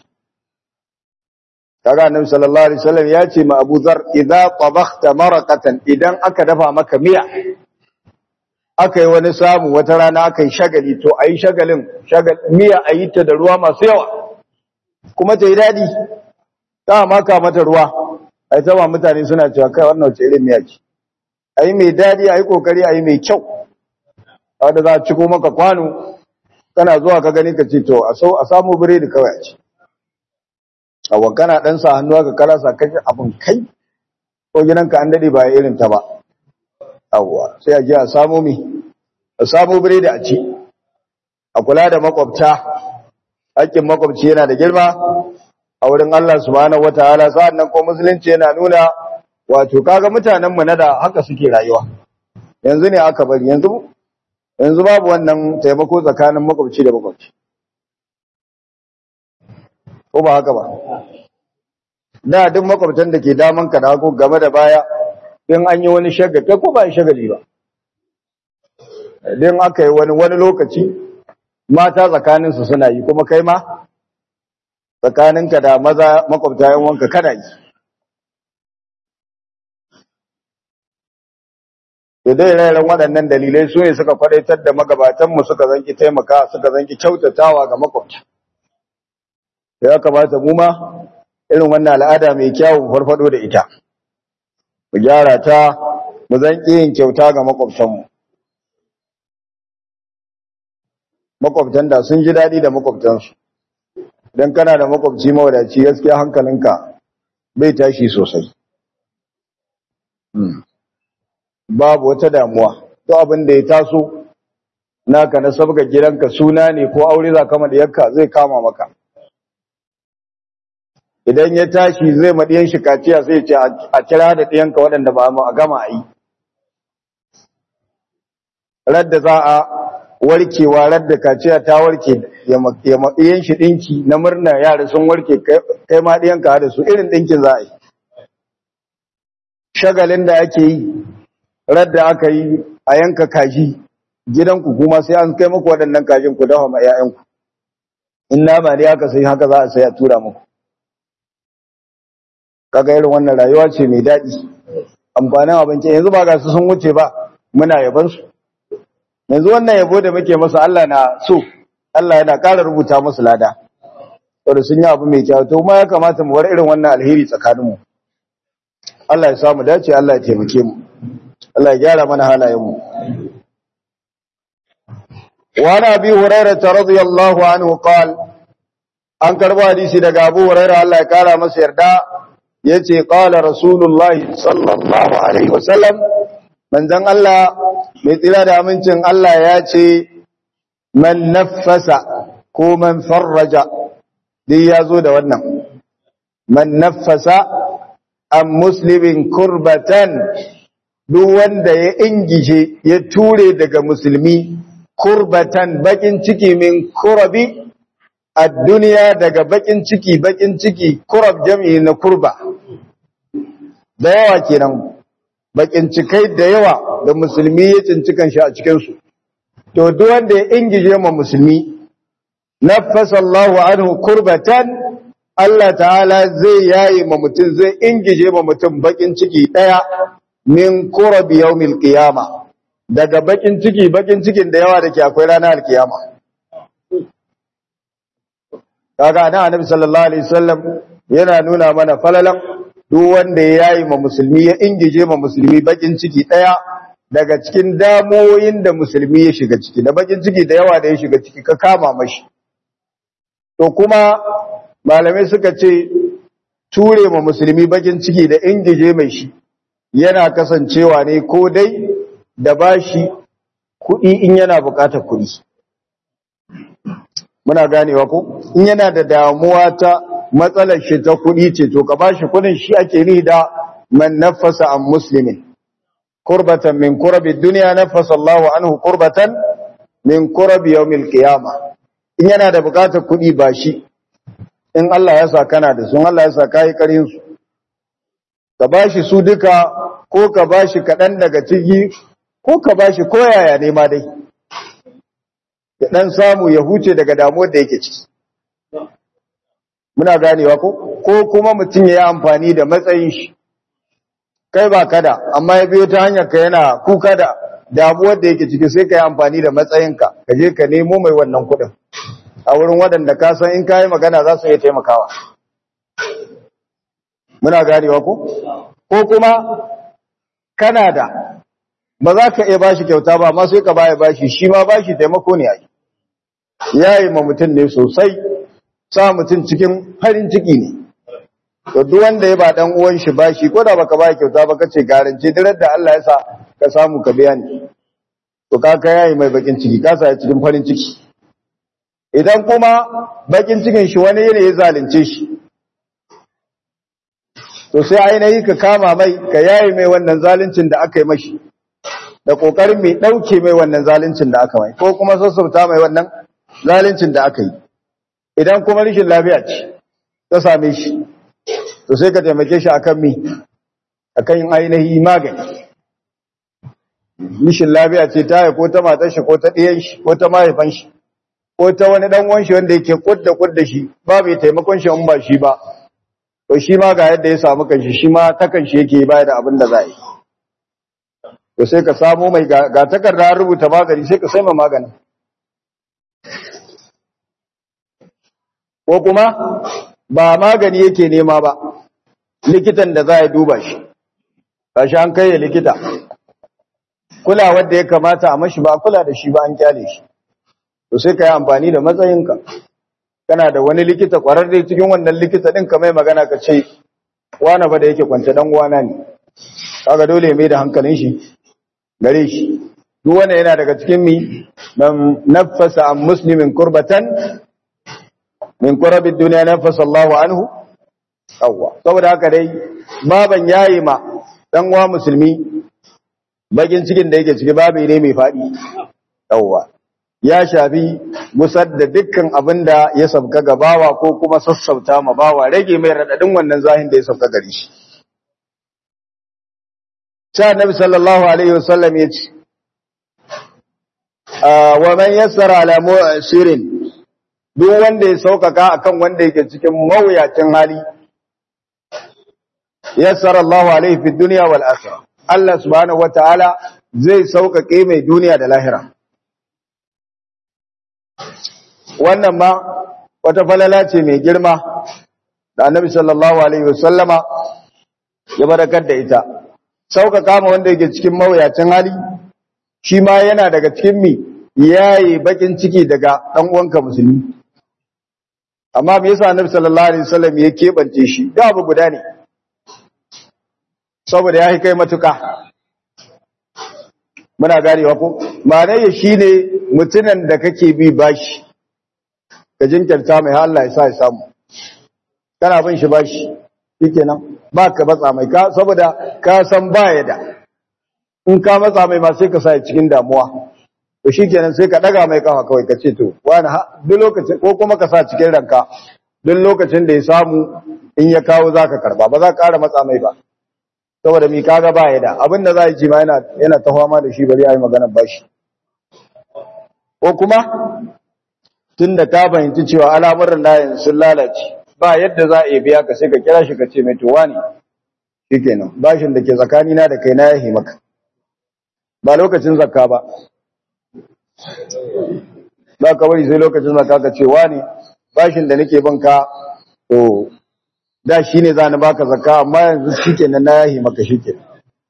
kaga annabi sallallahu alaihi wasallam ya ce ma Abu Zar idza tabakhta maraqatan idan aka dafa maka miya aka yi wani samu wata rana aka yi shagali to ayi shagalin shagal miya ayi ta da ruwa masu yawa kuma ta yi dadi ta maka mata ruwa ai ta ba mutane suna cewa kai wannan wace irin miya ce ayi mai dadi ayi kokari ayi mai kyau wanda za a ciko maka kwano kana zuwa ka gani ka ce to a so a samu biredi kawai a ci awon kana dan sa hannu ka karasa kaje abun kai ko gidanka an dade ba irin ta ba awwa sai a je a samu mi a samu biredi a ci a kula da makwabta hakkin makwabci yana da girma a wurin Allah subhanahu wataala sa'annan ko musulunci yana nuna wato kaga mutanen mu na da haka suke rayuwa yanzu ne aka bari yanzu yanzu babu wannan taimako tsakanin makwabci da makwabci ko ba haka ba da duk makwabtan da ke daman ka da ko game da baya in an yi wani shagali ko ba shagali ba idan aka yi wani wani lokaci mata tsakaninsu suna yi kuma kai ma tsakaninka da maza makwabta yan wanka kana yi to dai rairan waɗannan dalilai su ne suka kwadaitar da magabatanmu suka zanki taimaka suka zanki kyautatawa ga makwabta ya kamata mu ma irin wannan al'ada mai kyawun farfado da ita mu gyara ta mu zanki yin kyauta ga makwabtanmu makwabtan da sun ji daɗi da makwabtansu idan kana da makwabci mawadaci gaskiya hankalinka bai tashi sosai babu wata damuwa to abin da ya taso naka na sabga gidanka suna ne ko aure za kama da yakka zai kama maka idan ya tashi zai maɗiyan shi kaciya sai ce a kira da ɗiyanka waɗanda ba a gama a yi radda za a warkewa radda kaciya ta warke ya maɗiyan shi ɗinki na murna yara sun warke kai ma ɗiyanka da su irin ɗinkin za a yi shagalin da ake yi radda aka yi a yanka kaji gidanku kuma sai an kai muku waɗannan kajin ku dafa ma 'ya'yanku in nama ne aka sai haka za a sai a tura muku kaga irin wannan rayuwa ce mai daɗi amfanin abinci yanzu ba ga su sun wuce ba muna yaban su yanzu wannan yabo da muke masa Allah na so Allah yana ƙara rubuta musu lada saboda sun yi abu mai kyau to ma ya kamata mu bar irin wannan alheri tsakaninmu. Allah ya samu dace, Allah ya taimake mu, Allah ya gyara mana halayenmu. Wa na bi Hurairah radiyallahu anhu qala, an karba hadisi daga Abu Hurairah Allah ya kara masa yarda yace qala Rasulullahi sallallahu alaihi wasallam, manzon Allah mai tsira da amincin Allah ya ce man naffasa ko man farraja, dai yazo da wannan, man naffasa an muslimin kurbatan, duk wanda ya ingije ya ture daga musulmi kurbatan bakin ciki min kurabi a duniya, daga bakin ciki bakin ciki kurab jam'i na kurba da yawa kenan, bakin cikai da yawa da musulmi ya cincikan shi a cikinsu. To duk wanda ya ingije ma musulmi nafasa Allahu anhu kurbatan, Allah ta'ala zai yayi ma mutum, zai ingije ma mutum bakin ciki daya min kurabi yawmil qiyama, daga bakin ciki bakin cikin da yawa dake akwai ranar alkiyama. Kaga nan Annabi sallallahu alaihi wasallam yana nuna mana falalan duk wanda ya yayi ma musulmi, ya ingije ma musulmi bakin ciki daya daga cikin damoyin da musulmi ya shiga ciki, da bakin ciki da yawa da ya shiga ciki ka kama mashi. To kuma malamai suka ce ture ma musulmi bakin ciki da ingije mai shi yana kasancewa ne ko dai da bashi kuɗi in yana buƙatar kuɗi. Muna ganewa ko in yana da damuwa ta matsalar shi ta kuɗi ce, to ka bashi kuɗin, shi ake ni da man nafasa an muslimin kurbatan min kurabi duniya nafasa Allahu anhu kurbatan min kurabi yawmil qiyama. In yana da buƙatar kuɗi ba shi, in Allah ya sa kana da su, in Allah ya sa kai karin su, ka bashi su duka ko ka bashi kaɗan daga ciki ko ka bashi koyaya ne ma dai ya dan samu ya huce daga damuwar da yake ciki. Muna ganewa ko ko kuma mutum ya yi amfani da matsayin shi, kai ba kada amma ya biyo ta hanyar ka yana kuka da damuwar da yake ciki, sai ka yi amfani da matsayinka ka je ka nemo mai wannan kuɗin a wurin waɗanda ka san in ka yi magana za su iya taimakawa. Muna ganewa ko ko kuma kana da ba za ka iya bashi kyauta ba, amma sai ka baya bashi, shi ma bashi taimako ne ai, yayi ma mutum ne sosai, sa mutum cikin farin ciki ne. To duk wanda ya ba dan uwan shi bashi, ko da baka baya kyauta ba, kace garance dirar da Allah ya sa ka samu ka biya ni, to ka kai yayi mai bakin ciki, ka sa ya cikin farin ciki. Idan kuma bakin cikin shi wani ne ya zalunce shi, to sai ainihi ka kama mai, ka yayi mai wannan zaluncin da aka yi mashi, da kokarin mai dauke mai wannan zaluncin da aka mai, ko kuma sassauta mai wannan zaluncin da aka yi. Idan kuma rishin lafiya ce ta same shi, to sai ka taimake shi akan mi, akan yin ainihi magani. Rishin lafiya ce ta ko ta matar shi ko ta ɗiyan shi ko ta mahaifan shi ko ta wani dan uwan shi wanda yake kudda kudda shi, ba mai taimakon shi in ba shi ba, to shi ma ga yadda ya samu kanshi, shi ma ta kanshi yake baya da abin da za yi. To sai ka samu mai ga takarda rubuta magani, sai ka sai mai magani. Ko kuma ba magani yake nema ba, likitan da za ya duba shi, ba shi an kai ya likita, kula wadda ya kamata a mashi ba kula da shi ba, an kyale shi. To sai ka yi amfani da matsayinka, kana da wani likita kwararre cikin wannan likita ɗin ka mai magana ka ce wane ba da yake kwance dan uwana ne, kaga dole ya mai da hankalin shi gare shi. Duk wanda yana daga cikin mi man nafasa an muslimin kurbatan min kurabid dunya nafasa Allahu anhu. Yawwa, saboda haka dai baban yayi ma dan uwa musulmi bakin cikin da yake ciki babu ne mai fadi. Yawwa, ya shafi musar da dukkan abin da ya sabka ga bawa ko kuma sassauta ma bawa, rage mai radadin wannan zahin da ya sabka gare shi. Sai Annabi sallallahu alaihi wasallam ya ce wa man yassara ala mu'sirin, duk wanda ya saukaka akan wanda yake cikin mawuyacin hali, yassara Allahu alaihi fid dunya wal akhirah, Allah subhanahu wataala zai saukake mai duniya da lahira. Wannan ma wata falala ce mai girma da Annabi sallallahu alaihi wasallama ya barakar da ita. Sauƙaƙa ma wanda yake cikin mawuyacin hali shi ma yana daga cikin mi yayi bakin ciki daga dan uwanka musulmi. Amma me yasa Annabi sallallahu alaihi wasallam ya kebance shi? Da abu guda ne. Saboda ya kai matuka. Muna ganewa ko? Ma'anar shi ne mutunan da kake bi bashi. Ka jinkirta mai Allah ya sa ya samu. Kana bin shi bashi. Shikenan ba ka matsa mai ka saboda ka san baya da. In ka matsa mai ma sai ka sa cikin damuwa. To shikenan sai ka daga mai kafa kawai ka ce to wani duk lokacin ko kuma ka sa cikin ranka duk lokacin da ya samu in ya kawo zaka karba ba za ka ƙara matsa mai ba. Saboda mi kaga baya da abinda za yi ci ma yana yana ta fama da shi bari ayi magana bashi. Ko kuma tunda ka fahimci cewa al'amuran layin sun lalace ba yadda za a yi biya ka sai ka kira shi ka ce mai to wani shikenan bashin da ke tsakanina da kai na yahi maka ba lokacin zakka ba ba ka bari sai lokacin zakka ka ce wani bashin da nake banka to da shi ne za ni baka zakka amma yanzu shikenan na yahi maka shikenan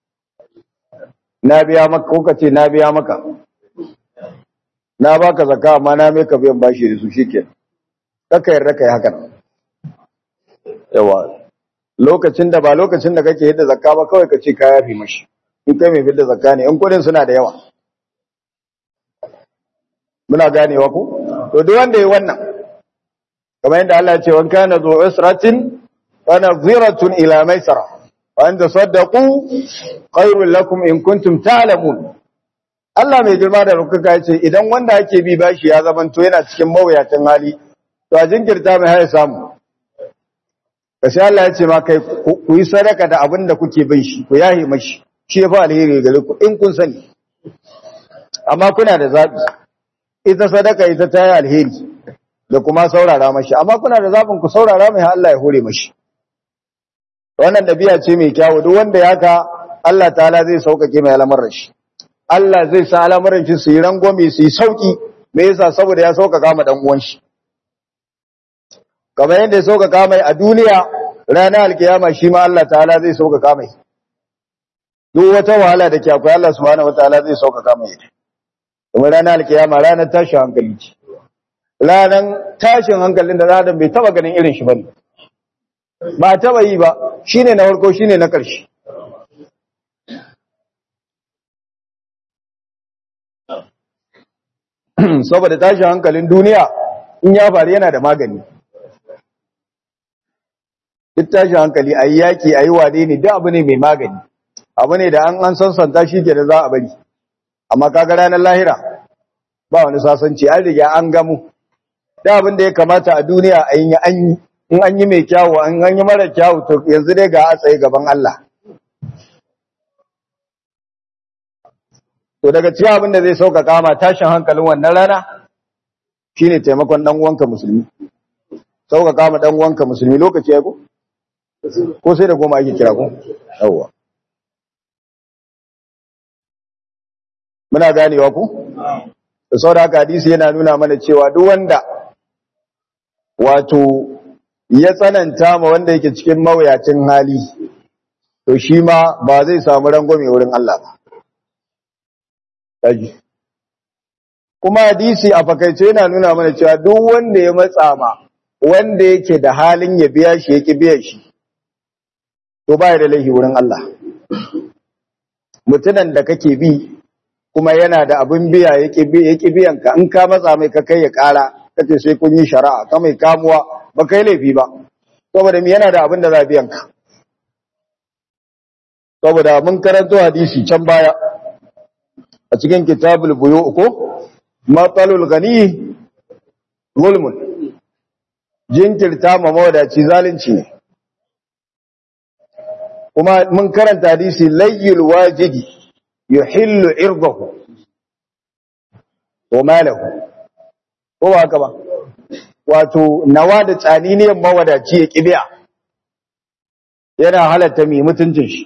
na biya maka ko ka ce na biya maka na baka zakka amma na mai ka biyan bashi da su shikenan kaka yarda kai hakan yawa lokacin da ba lokacin da kake yadda zakka ba kawai ka ce ka yafi mashi in kai mai bidda zakka ne in kudin suna da yawa muna ganewa ko to duk wanda yayi wannan kamar yadda Allah ya ce wan kana zu usratin wa nadhiratun ila maisara wa an tasaddaqu khairul lakum in kuntum ta'lamun Allah mai girma da rukaka ya ce idan wanda ake bi bashi ya zamanto yana cikin mawuyacin hali to a jinkirta mai har samu kashi Allah ya ce ma kai ku yi sadaka da abin da kuke bin shi ku yahi mashi shi ya fa alheri gare ku in kun sani amma kuna da zabi ita sadaka ita ta yi alheri da kuma saurara mashi amma kuna da zabin ku saurara mai Allah ya hore mashi wannan dabi'a ce mai kyawu duk wanda ya ka Allah ta'ala zai sauƙaƙe mai al'amuran shi Allah zai sa al'amuran shi su yi rangwame su yi sauki me yasa saboda ya sauƙaƙa ma dan uwan shi kamar yadda ya sauƙaƙa mai a duniya ranar alkiyama shi ma Allah ta'ala zai sauƙaƙa mai duk wata wahala da ke akwai Allah subhanahu wataala zai sauƙaƙa mai ita kuma ranar alkiyama ranar tashin hankali ce ranar tashin hankalin da Adam bai taba ganin irin shi bane ba taba yi ba shine na farko shine na ƙarshe saboda tashin hankalin duniya in ya faru yana da magani duk tashin hankali ayi yaki ayi wade ne duk abu ne mai magani abu ne da an an sansanta shi ke da za a bari amma kaga ranar lahira ba wani sasanci an riga an gamu da abin da ya kamata a duniya a yi an yi in an yi mai kyawu an an yi mara kyawu to yanzu dai ga a tsaye gaban Allah to daga cikin abin da zai sauka kama tashin hankalin wannan rana shine taimakon dan uwanka musulmi sauka kama dan uwanka musulmi lokaci ya ko ko sai da goma ake kira ko yawa muna ganewa ku da saboda haka hadisi yana nuna mana cewa duk wanda wato ya tsananta ma wanda yake cikin mawuyacin hali to shi ma ba zai samu rangwame wurin Allah ba kaji kuma hadisi a fakaice yana nuna mana cewa duk wanda ya matsa ma wanda yake da halin ya biya shi yake biya shi to ba ya da laifi wurin Allah mutunan da kake bi kuma yana da abin biya yake biyan ka in ka matsa mai ka kai ya kara kace sai kun yi shari'a ka mai kamuwa ba kai laifi ba saboda me yana da abin da za biyan ka saboda mun karanto hadisi can baya a cikin kitabul buyu ko matalul gani zulmun jinkirta ma mawadaci zalunci ne kuma mun karanta hadisi layyul wajidi yuhillu irdahu wa malahu ko ba haka ba wato nawa da tsaniniyan mawadaci ya kibiya yana halatta mai mutuncin shi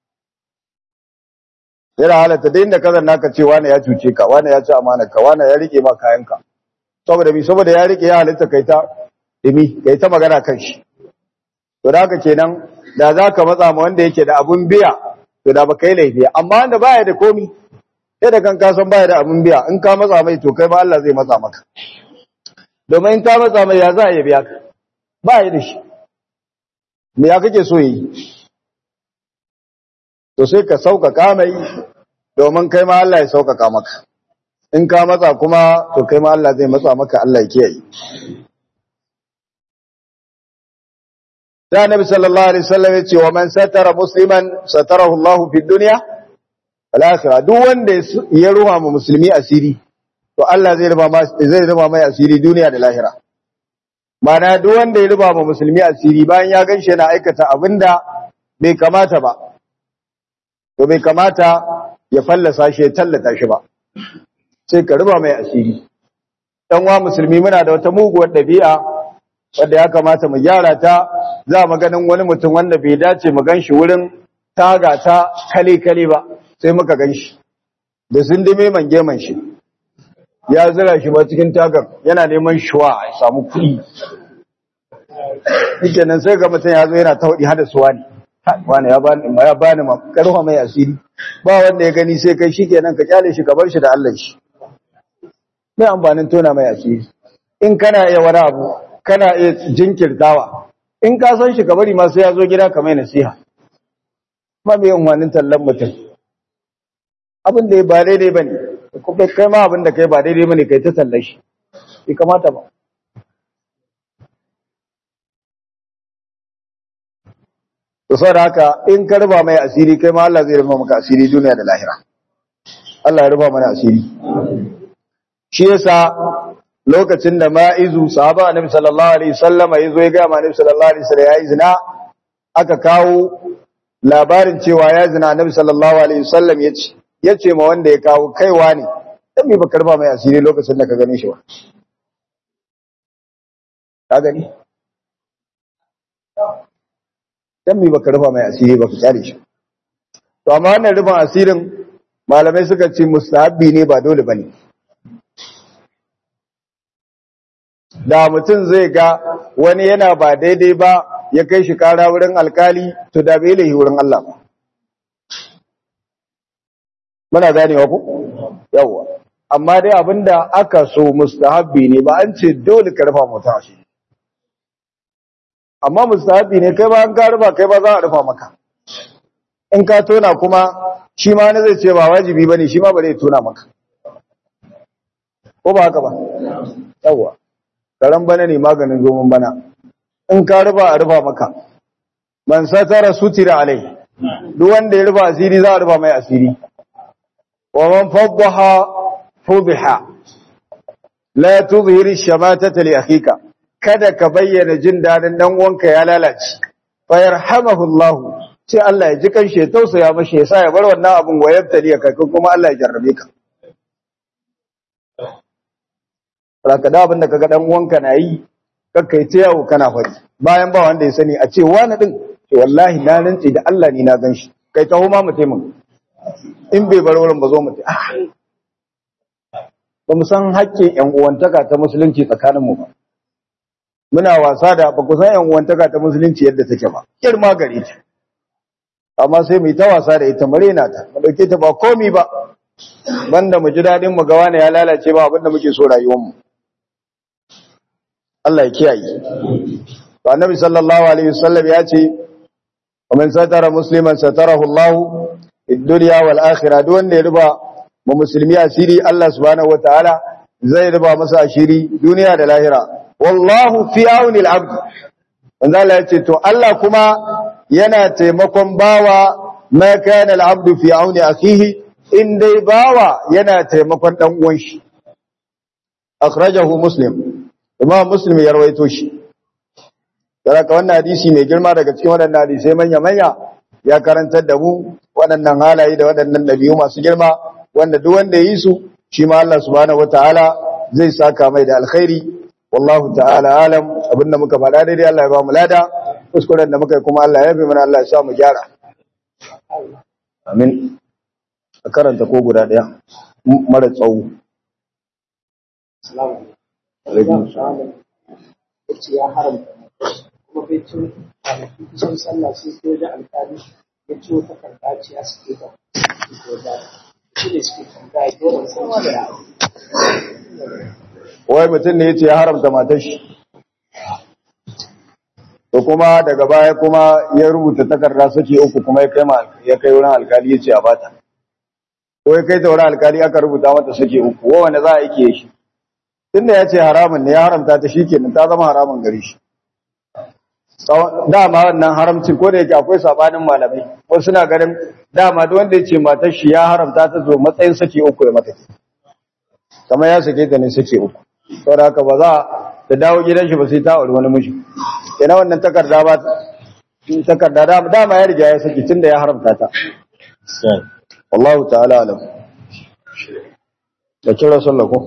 yana halatta da inda kazan naka ce wani ya cuce ka wani ya ci amanar ka wani ya rike ma kayanka saboda bi saboda ya rike ya halatta kai ta dimi kai ta magana kan shi to da haka kenan da zaka matsa ma wanda yake da abun biya to da baka yi laifi amma wanda baya da komi sai da kan ka san baya da abun biya in ka matsa mai to kai ma Allah zai matsa maka domin in ka matsa mai ya za a yi biya ka ba yi da shi me ya kake so yi to sai ka sauƙaƙa mai domin kai ma Allah ya sauƙaƙa maka in ka matsa kuma to kai ma Allah zai matsa maka Allah ya kiyaye da Nabi sallallahu alaihi wasallam ya ce wa man satara musliman satarahu Allah fi dunya wal akhirah duk wanda ya ruha ma musulmi asiri to Allah zai ruba ma zai ruba mai asiri duniya da lahira mana duk wanda ya ruba ma musulmi asiri bayan ya ganshi yana aikata abinda bai kamata ba to bai kamata ya fallasa shi ya tallata shi ba sai ka ruba mai asiri dan wa musulmi muna da wata muguwar dabi'a wanda ya kamata mu gyara ta za mu ganin wani mutum wanda bai dace mu ganshi wurin taga ta kale kale ba sai muka ganshi da zindime man geman shi ya zira shi ba cikin tagar yana neman shuwa a samu kuɗi yake nan sai ga mutum ya zo yana taudi hada suwa ne wani ya bani ya bani ma karfa mai asiri ba wanda ya gani sai kai shikenan ka kyale shi ka bar shi da Allah shi me amfanin tona mai asiri in kana iya wani abu kana iya jinkirtawa in ka san shi ka bari ma sai ya zo gida ka mai nasiha ma me amfanin tallan mutum abin da ya ba daidai bane kuma kai ma abin da kai ba daidai bane kai ta tallan shi bai kamata ba to saboda haka in ka ruba mai asiri kai ma Allah zai ruba maka asiri duniya da lahira Allah ya ruba mana asiri shi yasa lokacin da ma'izu sahaba annabi sallallahu alaihi wasallam yazo ya ga annabi sallallahu alaihi wasallam ya izina aka kawo labarin cewa ya zina annabi sallallahu alaihi wasallam yace yace ma wanda ya kawo kaiwa ne dan me baka ruba mai asiri lokacin da ka gane shi ba ka gani dan me baka rufa mai asiri baka kyale shi to amma wannan rufin asirin malamai suka ce mustahabbi ne ba dole bane da mutum zai ga wani yana ba daidai ba ya kai shi kara wurin alkali to da bai lahi wurin Allah ba muna ganewa ku yawa amma dai abinda aka so mustahabbi ne ba an ce dole ka rufa mutum asiri amma mustahabi ne kai ba an ka rufa kai ba za a rufa maka in ka tona kuma shi ma na zai ce ba wajibi bane shi ma ba zai tona maka ko ba haka ba yawa garan bana ne maganin zomin bana in ka rufa a rufa maka man satara sutira alai duk wanda ya rufa asiri za a rufa mai asiri wa man faddaha fudiha la tuzhiri shamatata li akhika kada ka bayyana jin dadin dan uwanka ya lalace fa yarhamuhullahu sai Allah ya ji kanshi ya tausaya mashi ya sa ya bar wannan abun wayabtali ka kuma Allah ya jarrabe ka raka da abin da kaga dan uwanka na yi kakkai ta yawo kana fari bayan ba wanda ya sani a ce wani din ce wallahi na rantsi da Allah ni na ganshi kai taho ma mu taimu in bai bar wurin ba zo mu ba mu san haƙƙin ƴan uwantaka ta musulunci tsakanin mu ba muna wasa da ba ku san ƴan uwantaka ta musulunci yadda take ba girma gare ta amma sai mu yi ta wasa da ita marena ta mu dauke ta ba komi ba banda mu ji dadin mu ga wani ya lalace ba abinda muke so rayuwar mu Allah ya kiyaye to annabi sallallahu alaihi wasallam ya ce man satara musliman satarahu Allah fid dunya wal akhirah duk wanda ya riba mu musulmi asiri Allah subhanahu wataala zai riba masa asiri duniya da lahira wallahu fi auni al-abd wanda Allah ya ce to Allah kuma yana taimakon bawa ma kana al-abdu fi auni akhihi in dai bawa yana taimakon dan uwan shi akhrajahu muslim imam muslim ya rawaito shi daga wannan hadisi mai girma daga cikin wadannan hadisai manya manya ya karantar da mu wadannan halaye da wadannan dabi'u masu girma wanda duk wanda yi su shi ma Allah subhanahu wataala zai saka mai da alkhairi wallahu ta'ala alam abinda muka faɗa daidai Allah ya ba mu lada kuskuren da muka yi kuma Allah ya yafe mana Allah ya sa mu gyara amin a karanta ko guda ɗaya mara tsawo. yace ya haramta kuma bai cin kwanaki kusan sallah sai ko da alƙali ya ci wata karɓa ce a suke ba ko da shi ne suke tambaya dole sai ma da wai mutum ne yace ya haramta matar shi to kuma daga baya kuma ya rubuta takarda saki uku kuma ya kai ma ya kai wurin alkali yace a bata ko ya kai ta wurin alkali aka rubuta mata saki uku ko wanda za a yake shi tunda yace haramun ne ya haramta ta shikenan ta zama haramun gare shi dama wannan haramcin ko da yake akwai sabanin malamai wasu suna ganin dama duk wanda yace matar shi ya haramta ta zo matsayin saki uku ya mata kamar ya sake ta ne saki uku saboda haka ba za ta dawo gidan shi ba sai ta aure wani miji ina wannan takarda ba takarda dama ya riga ya saki tunda ya haramta ta wallahu ta'ala alam da kira sallah ko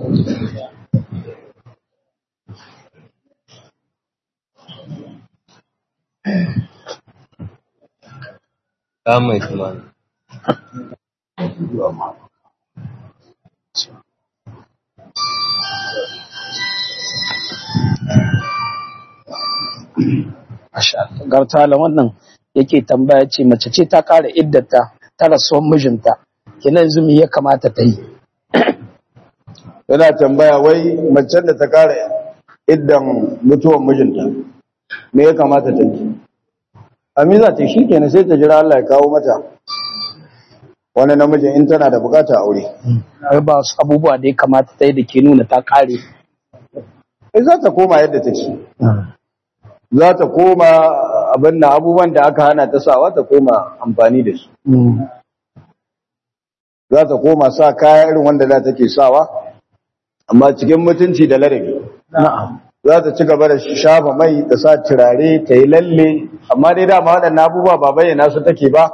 Amai kuma gartala wannan yake tambaya ce mace ce ta kara iddata ta rasuwar mijinta kenan yanzu me ya kamata ta yi yana tambaya wai macen da ta kara iddan mutuwar mijinta me ya kamata ta yi amiza ta shi kenan sai ta jira Allah ya kawo mata wani namijin in tana da bukata aure ai ba su abubuwa da ya kamata ta yi da ke nuna ta kare sai za ta koma yadda take za ta koma abin da abubuwan da aka hana ta sawa ta koma amfani da su za ta koma sa kaya irin wanda za ta ke sawa amma cikin mutunci da ladabi za ta ci gaba da shafa mai ta sa turare ta yi lalle amma dai dama waɗannan abubuwa ba bayyana su take ba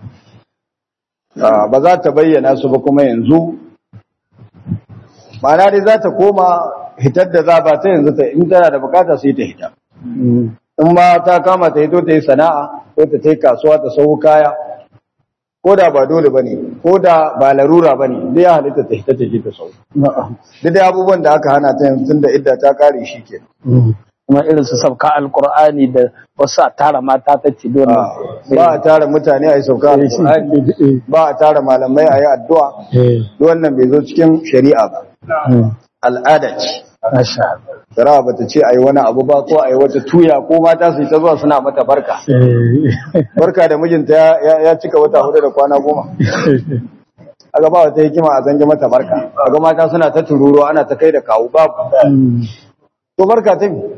ba za ta bayyana su ba kuma yanzu ma'ana dai za ta koma hitar da za ba ta yanzu ta in tana da bukata sai ta hita in ma ta kama ta hito ta yi sana'a ko ta ta yi kasuwa ta sau kaya ko da ba dole ba ne ko da ba larura ba ne dai ya halitta ta hita ta je ta sau duk dai abubuwan da aka hana ta yanzu tun da idda ta kare shi ke kuma irin su sauka alkur'ani da wasu a tara mata ta ce dole ba a tara mutane a yi sauka alkur'ani ba a tara malamai a yi addu'a wannan bai zo cikin shari'a ba al'ada ce shari'a ba ta ce a yi wani abu ba ko a yi wata tuya ko mata su yi ta zuwa suna mata barka barka da mijinta ya cika wata hudu da kwana goma a gaba wata hikima a zange mata barka a ga mata suna ta tururo ana ta kai da kawo babu to barka ta mi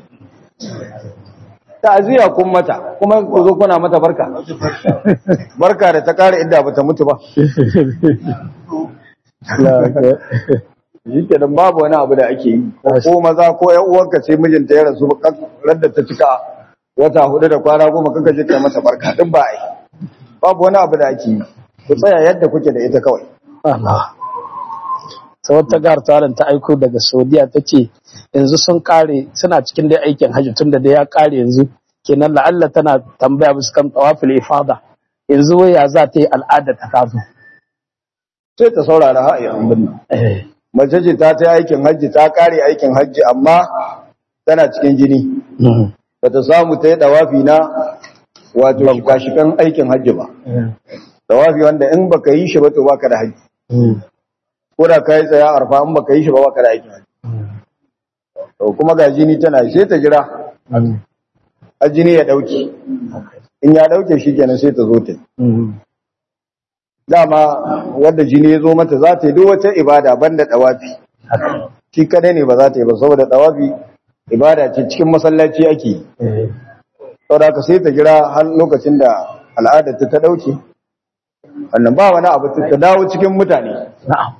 ta'aziyya kun mata kuma ku zo kuna mata barka barka da ta kare idda bata mutu ba yake dan babu wani abu da ake yi ko maza ko ƴan uwarka ce mijinta ya rasu radda ta cika wata hudu da kwana goma kanka je kai mata barka duk ba ai babu wani abu da ake yi ku tsaya yadda kuke da ita kawai Allah sai wata gar tarin ta aiko daga Saudiya tace yanzu sun kare suna cikin dai aikin hajji tunda da ya kare yanzu kenan la'alla tana tambaya musu kan tawafil ifada yanzu wai ya za ta yi al'ada ta tazo sai ta saurara ha ya ambin mace ce ta ta aikin hajji ta kare aikin hajji amma tana cikin jini bata samu ta yi dawafi na wato shikashikan aikin hajji ba dawafi wanda in baka yi shi ba to baka da hajji ko da kai tsaya arfa in baka yi shi ba baka da aikin hajji to kuma ga jini tana sai ta jira a jini ya dauke in ya dauke shi kenan sai ta zo ta dama wanda jini ya zo mata za ta yi duk wata ibada banda dawafi shi kadai ne ba za ta yi ba saboda dawafi ibada ce cikin masallaci ake yi saboda ka sai ta jira har lokacin da al'adar ta ta dauke wannan ba wani abu ta dawo cikin mutane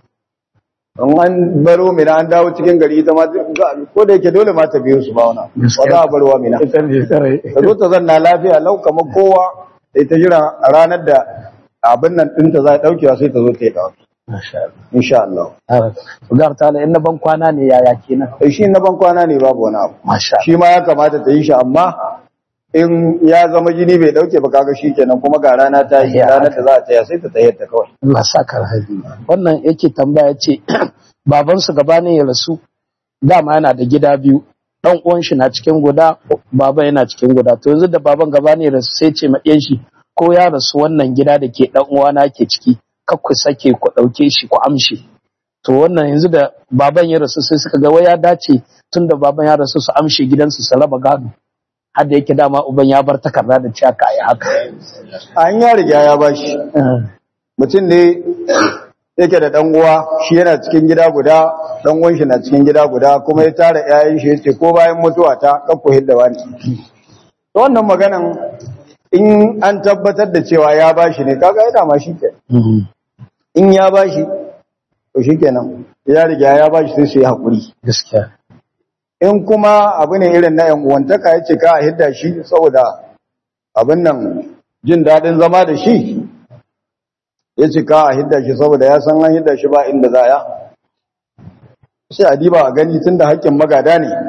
an baro mina an dawo cikin gari ita ma ko da yake dole ma ta biyo su ba wani ba za a barwa mina ta zo ta zanna lafiya lau kamar kowa sai ta jira a ranar da abin nan ɗinta za a ɗaukewa sai ta zo ta yi dawo insha Allah gar ta in na ban kwana ne yaya kenan shi na ban kwana ne babu wani abu shi ma ya kamata ta yi shi amma in ya zama jini bai dauke ba kaga shikenan kuma ga rana ta yi ranar da za ta ya sai ta tayar ta kawai Allah saka rahadi wannan yake tambaya ce baban su gabanin ya rasu dama yana da gida biyu dan uwan shi na cikin guda baban yana cikin guda to yanzu da baban gaba ne rasu sai ce ma ɗiyan shi ko ya rasu wannan gida da ke dan uwana ke ciki kar ku sake ku ɗauke shi ku amshe to wannan yanzu da baban ya rasu sai suka ga wai ya dace tunda baban ya rasu su amshe gidansu su raba gado har da yake dama uban ya bar takarda da cewa kai haka an ya riga ya bashi mutum ne yake da dan uwa shi yana cikin gida guda dan uwan shi na cikin gida guda kuma ya tara ƴaƴan shi yace ko bayan mutuwa ta kakku hidda wani to wannan maganan in an tabbatar da cewa ya bashi ne kaga yana ma shi ke in ya bashi to shikenan ya riga ya bashi sai su yi hakuri gaskiya in kuma abu ne irin na yan uwantaka yace ka a hidda shi saboda abin nan jin dadin zama da shi yace ka a hidda shi saboda ya san an hidda shi ba inda za ya sai a diba a gani tunda haƙƙin magada ne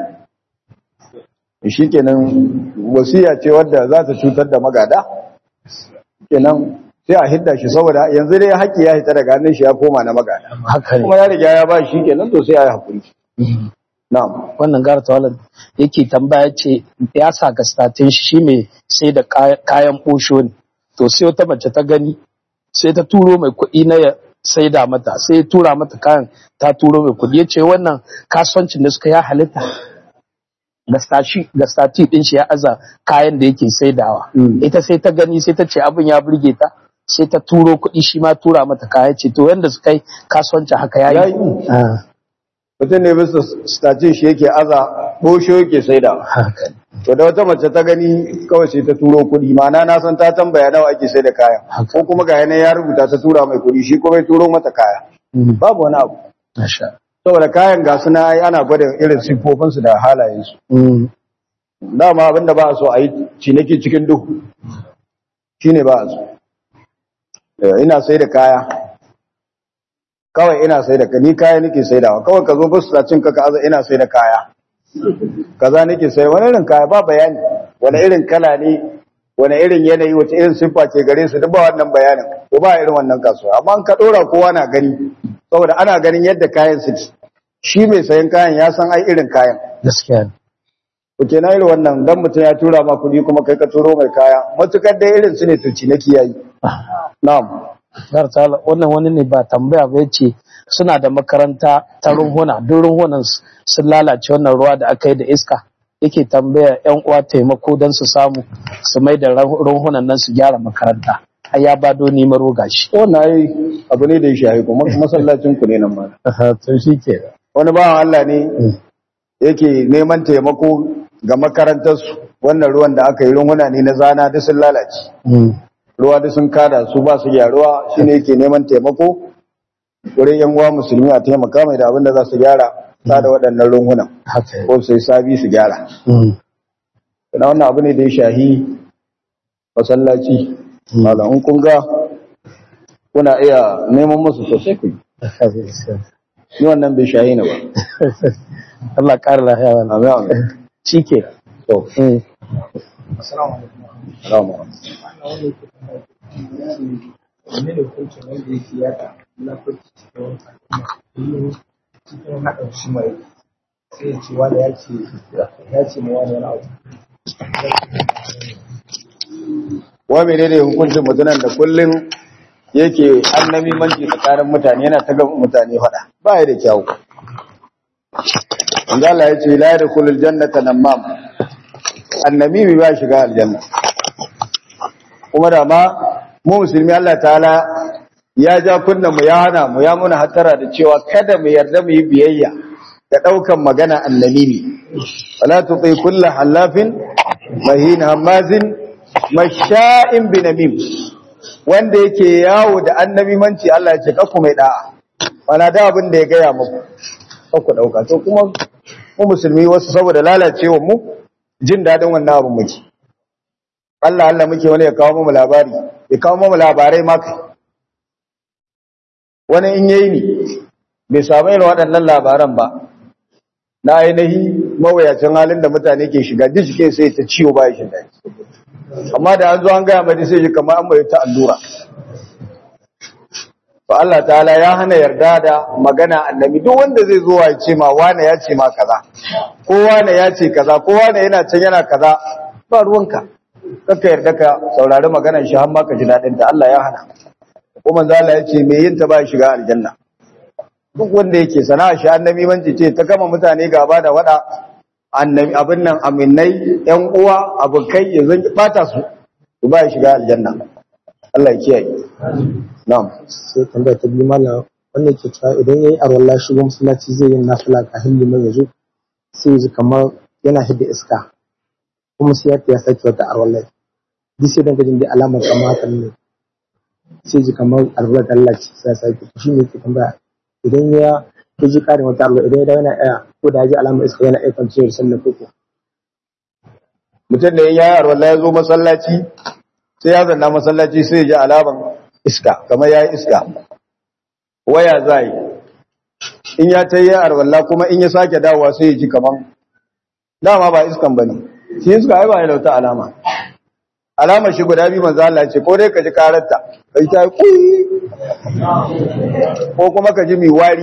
shikenan wasiya ce wadda za ta cutar da magada kenan sai a hidda shi saboda yanzu dai haƙƙi ya hita daga hannun shi ya koma na magada haka ne kuma ya riga ya ba shi kenan to sai a yi hakuri na'am wannan gara tawalan yake tambaya ce ya sa ga statin shi mai sai da kayan ɓosho ne to sai wata mace ta gani sai ta turo mai kuɗi na ya sai da mata sai ya tura mata kayan ta turo mai kuɗi ya ce wannan kasuwancin da suka ya halitta ga stati ɗin shi ya aza kayan da yake saidawa ita sai ta gani sai ta ce abin ya burge ta sai ta turo kuɗi shi ma tura mata kaya ce to yanda suka yi kasuwancin haka ya yi mutum ne bisa stacin shi yake aza bosho yake saidawa to da wata mace ta gani kawai sai ta turo kuɗi ma'ana na san ta tambaya nawa ake sai da kaya ko kuma ga yanayi ya rubuta ta tura mai kuɗi shi kuma ya turo mata kaya babu wani abu saboda kayan ga suna ai ana gwada irin siffofinsu da halayensu dama abinda ba a so a yi ciniki cikin duhu shine ba a so ina sai da kaya kawai ina sai da ni kaya nake saidawa kawai ka zo ba su cin ka aza ina sai da kaya kaza nake sai wani irin kaya ba bayani wani irin kala ne wani irin yanayi wace irin siffa ce gare su duk ba wannan bayanin ko ba irin wannan kasuwa amma an ka dora kowa na gani saboda ana ganin yadda kayan suke shi mai sayan kayan ya san ai irin kayan gaskiya ko kenan irin wannan dan mutum ya tura ma kuɗi kuma kai ka turo mai kaya matukar dai irin su ne to ciniki yayi na'am Gartala wannan wani ne ba tambaya ba yace suna da makaranta ta runhuna duk runhunan sun lalace wannan ruwa da aka yi da iska yake tambaya yan uwa taimako don su samu su mai da runhunan nan su gyara makaranta har ya bado neman roga shi wannan ai abu ne da ya shahi kuma masallacin ku ne nan ma to shike wani bawan Allah ne yake neman taimako ga makarantar su wannan ruwan da aka yi runhuna ne na zana duk sun lalace ruwa da sun kada su ba su gyaruwa shine yake neman taimako wurin yan uwa musulmi a taimaka mai da abin da za su gyara ta da waɗannan runhunan ko sai sabi su gyara kana wannan abu ne da ya shahi masallaci malam in kun ga kuna iya neman musu sosai ku ni wannan bai shahi ne ba Allah ƙara lafiya wannan amin shike to Assalamu alaikum. assalamu alaikum Wani da hukuncin wanda yake yada lafarci cikin al'umma cikin haɗin shi mai sai ya ce wani ya ce ya ce ma wani wani abu. wa menene hukuncin mutunan da kullum yake annabi manci tsakanin mutane yana ta gaban mutane faɗa ba ya da kyau Allah ya ce la yadkhulul jannata namam annabi ba shiga aljanna kuma da ma mu musulmi Allah ta'ala ya ja kunna mu ya hana mu ya muna hattara da cewa kada mu yarda mu yi biyayya ga daukan magana annabi wala tuti kullu halafin mahin hamazin masha'in binamim wanda yake yawo da annabi manci Allah ya ce kakku mai da'a wala da abin da ya gaya muku kakku dauka to kuma mu musulmi wasu saboda lalacewa mu jin dadin wannan abin muke Allah Allah muke wani ya kawo mu labari ya kawo mu labarai maka wani in yayi ni bai samu irin waɗannan labaran ba na ainihi mawuyacin halin da mutane ke shiga duk shi sai ta ciwo ba shi dai amma da an zo an gaya mai sai shi kamar an bai ta allura to Allah ta'ala ya hana yarda da magana annabi duk wanda zai zo ya ce ma wane ya ce ma kaza ko wane ya ce kaza ko wane yana can yana kaza ba ruwanka kaka yarda ka saurari maganar shi har ma ka ji dadin ta Allah ya hana ko manzo Allah ya ce me yin ta ba shiga aljanna duk wanda yake sana'a shi annabi manci ce ta gama mutane gaba da wada annabi abin nan aminai yan uwa abokai yanzu bata su to ba shiga aljanna Allah ya kiyaye na'am sai tambaya ta biyu mallam wannan ke cewa idan yayi arwalla shigo musallaci zai yi nafila kafin liman ya zo sai ji kamar yana hidda iska kuma sai ya sake wata arwalla duk sai dan gajin da alamar kamar hakan ne sai ji kamar arwalla da Allah ce sai sai shi ne ke tambaya idan ya ji karin wata arwalla idan ya yana aya ko da ya ji alamar iska yana aikan cewa sallar koko mutum da ya yi arwalla ya zo masallaci sai ya zanna masallaci sai ya ji alaman iska kamar ya yi iska waya za yi in ya ta yi arwalla kuma in ya sake dawowa sai ya ji kamar dama ba iskan ba ne shi iska ai ba ya lauta alama alamar shi guda biyu manzo Allah ce ko dai ka ji kararta kai ta yi ko kuma ka ji mai wari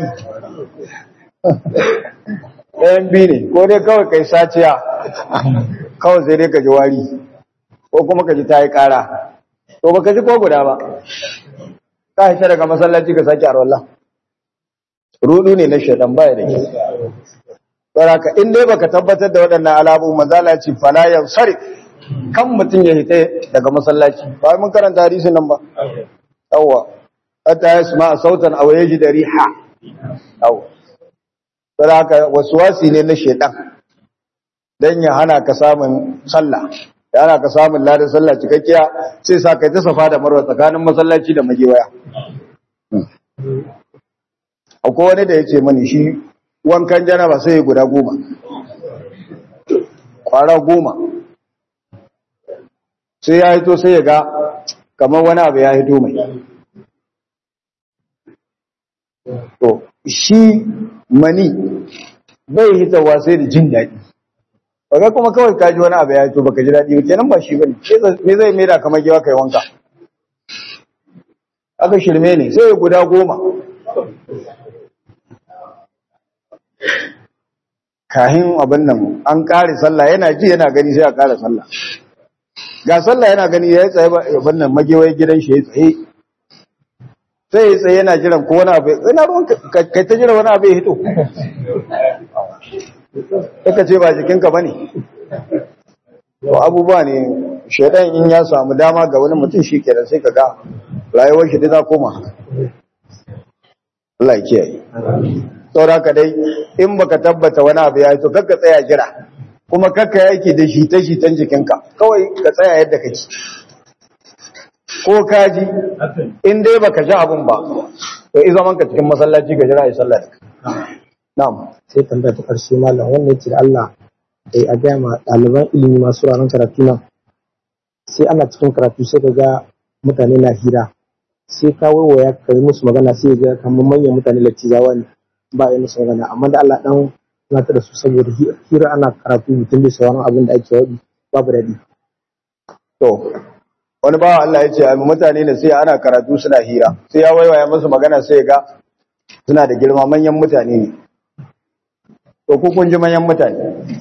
ɗayan biyu ne ko dai kawai kai saciya kawai sai dai ka ji wari ko kuma ka ji ta yi ƙara to baka ji ko guda ba ka haita daga masallaci ka sake arwallah rudu ne na shaidan baya da ke saraka in dai baka tabbatar da waɗannan alamu manzala ce fala yansari kan mutum ya hita daga masallaci ba mun karanta hadisin nan ba yawa hatta yasma sautan aw yajid riha yawa saraka waswasi ne na shaidan dan ya hana ka samun sallah yana ka samun ladan sallah cikakkiya sai sa kai ta safa da marwa tsakanin masallaci da magewaya akwai wani da ya ce mani shi wankan janaba sai ya guda goma kwara goma sai ya hito sai ya ga kamar wani abu ya hito mai to shi mani bai hitawa sai da jin daɗi Baga kuma kawai kaji wani abu ya yi to baka ji daɗi ba kenan ba shi bane me zai mai da kamar giwa kai wanka aka shirme ne sai guda goma kahin abin nan an kare sallah yana ji yana gani sai a kare sallah ga sallah yana gani ya tsaye abin nan magewai gidan shi ya tsaye sai ya tsaye yana jiran ko wani abu ina ruwan kai ta jira wani abu ya hito kaka ce ba jikinka ba ne to abubuwa ne shaidan in ya samu dama ga wani mutum shi kenan sai ka ga rayuwar shi ta koma Allah ya kiyaye saboda ka dai in baka tabbata wani abu ya yi to kakka tsaya jira kuma kakka yake da shi ta shi tan jikinka kawai ka tsaya yadda kake ko kaji in dai baka ji abun ba to i zaman ka cikin masallaci ka jira ya sallah na'am sai tambaya ta karshe mallam wannan yake da Allah dai a ga ma ɗaliban ilimi masu ranar karatu nan sai ana cikin karatu sai ka ga mutane na hira sai ka waiwaya ka yi musu magana sai ga kamar manyan mutane latizawa ne ba yi musu magana amma da Allah dan zata da su saboda hira ana karatu mutum da sauran abin da ake wadi babu daɗi to wani bawa Allah ya ce a mutane ne sai ana karatu suna hira sai ya waiwaya musu magana sai ga suna da girma manyan mutane ne to ku kun ji manyan mutane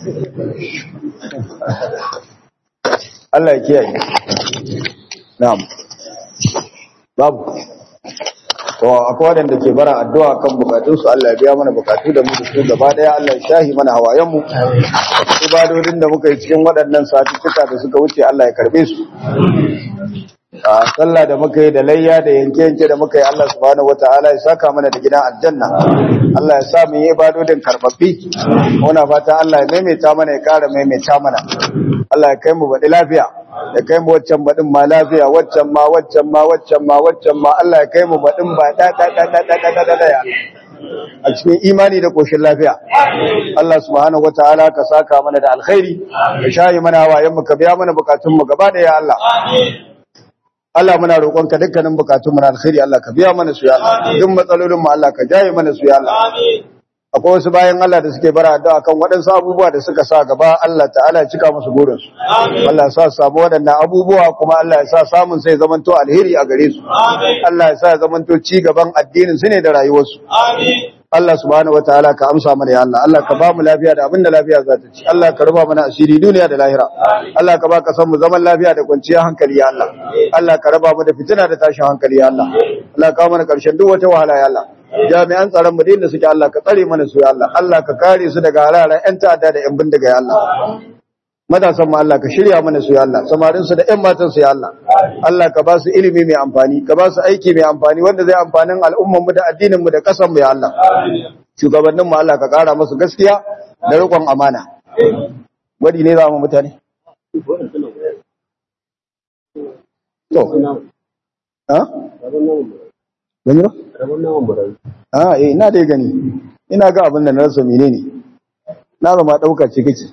Allah ya kiyaye na'am babu to akwai wanda ke bara addu'a kan bukatun su Allah ya biya mana bukatu da mu da su gaba daya Allah ya shahi mana hawayen mu ibadodin da muka yi cikin waɗannan satuttuka da suka wuce Allah ya karbe su a sallah da muka yi da layya da yanke-yanke da muka yi Allah subhanahu wataala ya saka mana da gidan aljanna Allah ya sa mu yi ibadodin karbabbi muna fata Allah ya maimaita mana ya ƙara maimaita mana Allah ya kai mu baɗi lafiya ya kai mu waccan baɗin ma lafiya waccan ma waccan ma waccan ma waccan ma Allah ya kai mu baɗin ba da da da da da da da da ya a cikin imani da koshin lafiya Allah subhanahu wataala ka saka mana da alkhairi ka shayi mana hawayen mu ka biya mana bukatun mu gaba da ya Allah Allah muna roƙonka dukkanin bukatun mu na alkhairi Allah ka biya mana su ya Allah duk matsalolin mu Allah ka jaye mana su ya Allah akwai wasu bayan Allah da suke bara addu'a kan waɗansu abubuwa da suka sa gaba Allah ta'ala ya cika musu burinsu Allah ya sa su samu waɗannan abubuwa kuma Allah ya sa samun sai zamanto alheri a gare su Allah ya sa ya zamanto ci gaban addinin su ne da rayuwarsu Allah subhanahu wataala ka amsa mana ya Allah Allah ka ba mu lafiya da abinda lafiya za ta ci Allah ka ruba mana asiri duniya da lahira Allah ka ba ka san mu zaman lafiya da kwanciyar hankali ya Allah Allah ka raba mu da fitina da tashin hankali ya Allah Allah ka mana karshen duk wata wahala ya Allah jami'an tsaron mu da suke Allah ka tsare mana su ya Allah Allah ka kare su daga halalan yan ta'adda da yan bindiga ya Allah matasan mu Allah ka shirya mana su ya Allah samarin su da ƴan matan su ya Allah Allah ka ba su ilimi mai amfani ka ba su aiki mai amfani wanda zai amfanin al'umman mu da addinin mu da kasan mu ya Allah shugabannin mu Allah ka kara musu gaskiya da riƙon amana wadi ne za mu mutane to ha Ganyo? Ah, eh, ina dai gani. Ina ga abin da na rasa menene. Na zama dauka ce kake.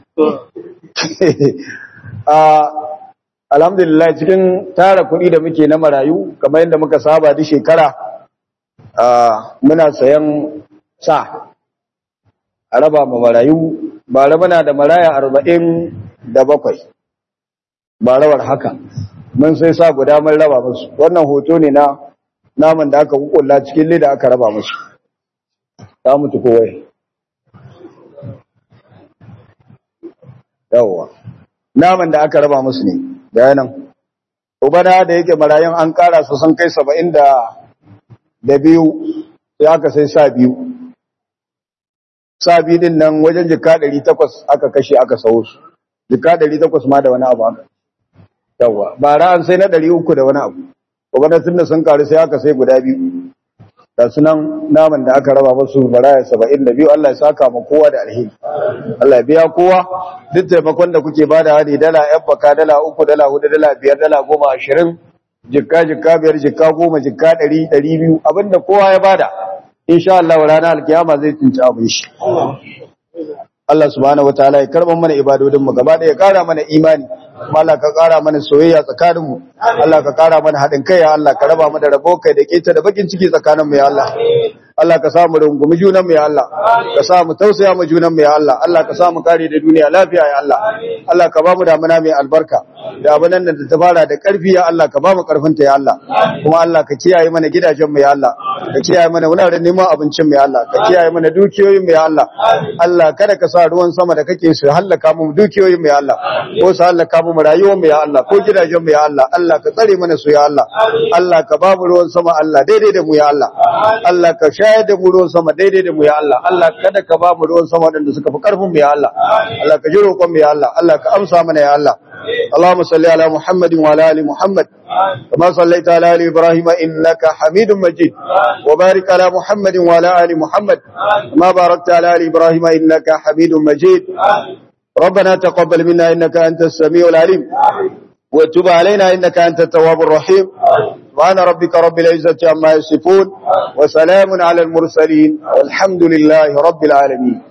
Ah, alhamdulillah cikin tara kuɗi da muke na marayu, kamar yadda muka saba duk shekara, ah, muna sayan sa. A raba ma marayu, ba muna da maraya arba'in da bakwai. Ba rawar haka. Mun sai sa guda mun raba musu. Wannan hoto ne na naman da aka kukulla cikin leda aka raba musu ta mutu kowai yawwa naman da aka raba musu ne da yanan ubana da yake marayun an kara su sun kai saba'in da biyu sai aka sai sa biyu sa biyu din nan wajen jika ɗari takwas aka kashe aka sawo su jika ɗari takwas ma da wani abu aka yawwa bara an sai na ɗari uku da wani abu gwamnatin da sun karu sai aka sai guda biyu da sunan naman da aka raba musu baraya saba'in da biyu Allah ya saka ma kowa da alheri Allah ya biya kowa duk taimakon da kuke bada hadi dala yan baka dala uku dala hudu dala biyar dala goma ashirin jikka jikka biyar jikka goma jikka ɗari ɗari biyu abinda kowa ya bada insha Allah ranar alkiyama zai tunci abin shi Allah subhanahu wataala ya karban mana ibadodin mu gaba da ya kara mana imani Allah ka kara mana soyayya tsakanin mu Allah ka kara mana hadin kai ya Allah ka raba mu da rabo kai da keta da bakin ciki tsakanin mu ya Allah Allah ka samu rungumi junan mu ya Allah ka samu tausaya mu junan mu ya Allah Allah ka samu kare da duniya lafiya ya Allah Allah ka ba mu damuna mai albarka da abunan da ta fara da karfi ya Allah ka ba mu karfin ta ya Allah kuma Allah ka kiyaye mana gidajen mu ya Allah ka kiyaye mana wuraren neman abincin mu ya Allah ka kiyaye mana dukiyoyin mu ya Allah Allah kada ka sa ruwan sama da kake su halaka mu dukiyoyin mu ya Allah ko su halaka mu rayuwar mu ya Allah ko gidajen mu ya Allah Allah ka tsare mana su ya Allah Allah ka ba mu ruwan sama Allah daidai da mu ya Allah Allah ka shayar da mu ruwan sama daidai da mu ya Allah Allah kada ka ba mu ruwan sama wadanda suka fi karfin mu ya Allah Allah ka ji roƙon mu ya Allah Allah ka amsa mana ya Allah اللهم صل على محمد وعلى ال محمد كما صليت على ال ابراهيم انك حميد مجيد وبارك على محمد وعلى ال محمد كما باركت على ال ابراهيم انك حميد مجيد ربنا تقبل منا انك انت السميع العليم وتب علينا انك انت التواب الرحيم سبحان ربك رب العزة عما يصفون وسلام على المرسلين والحمد لله رب العالمين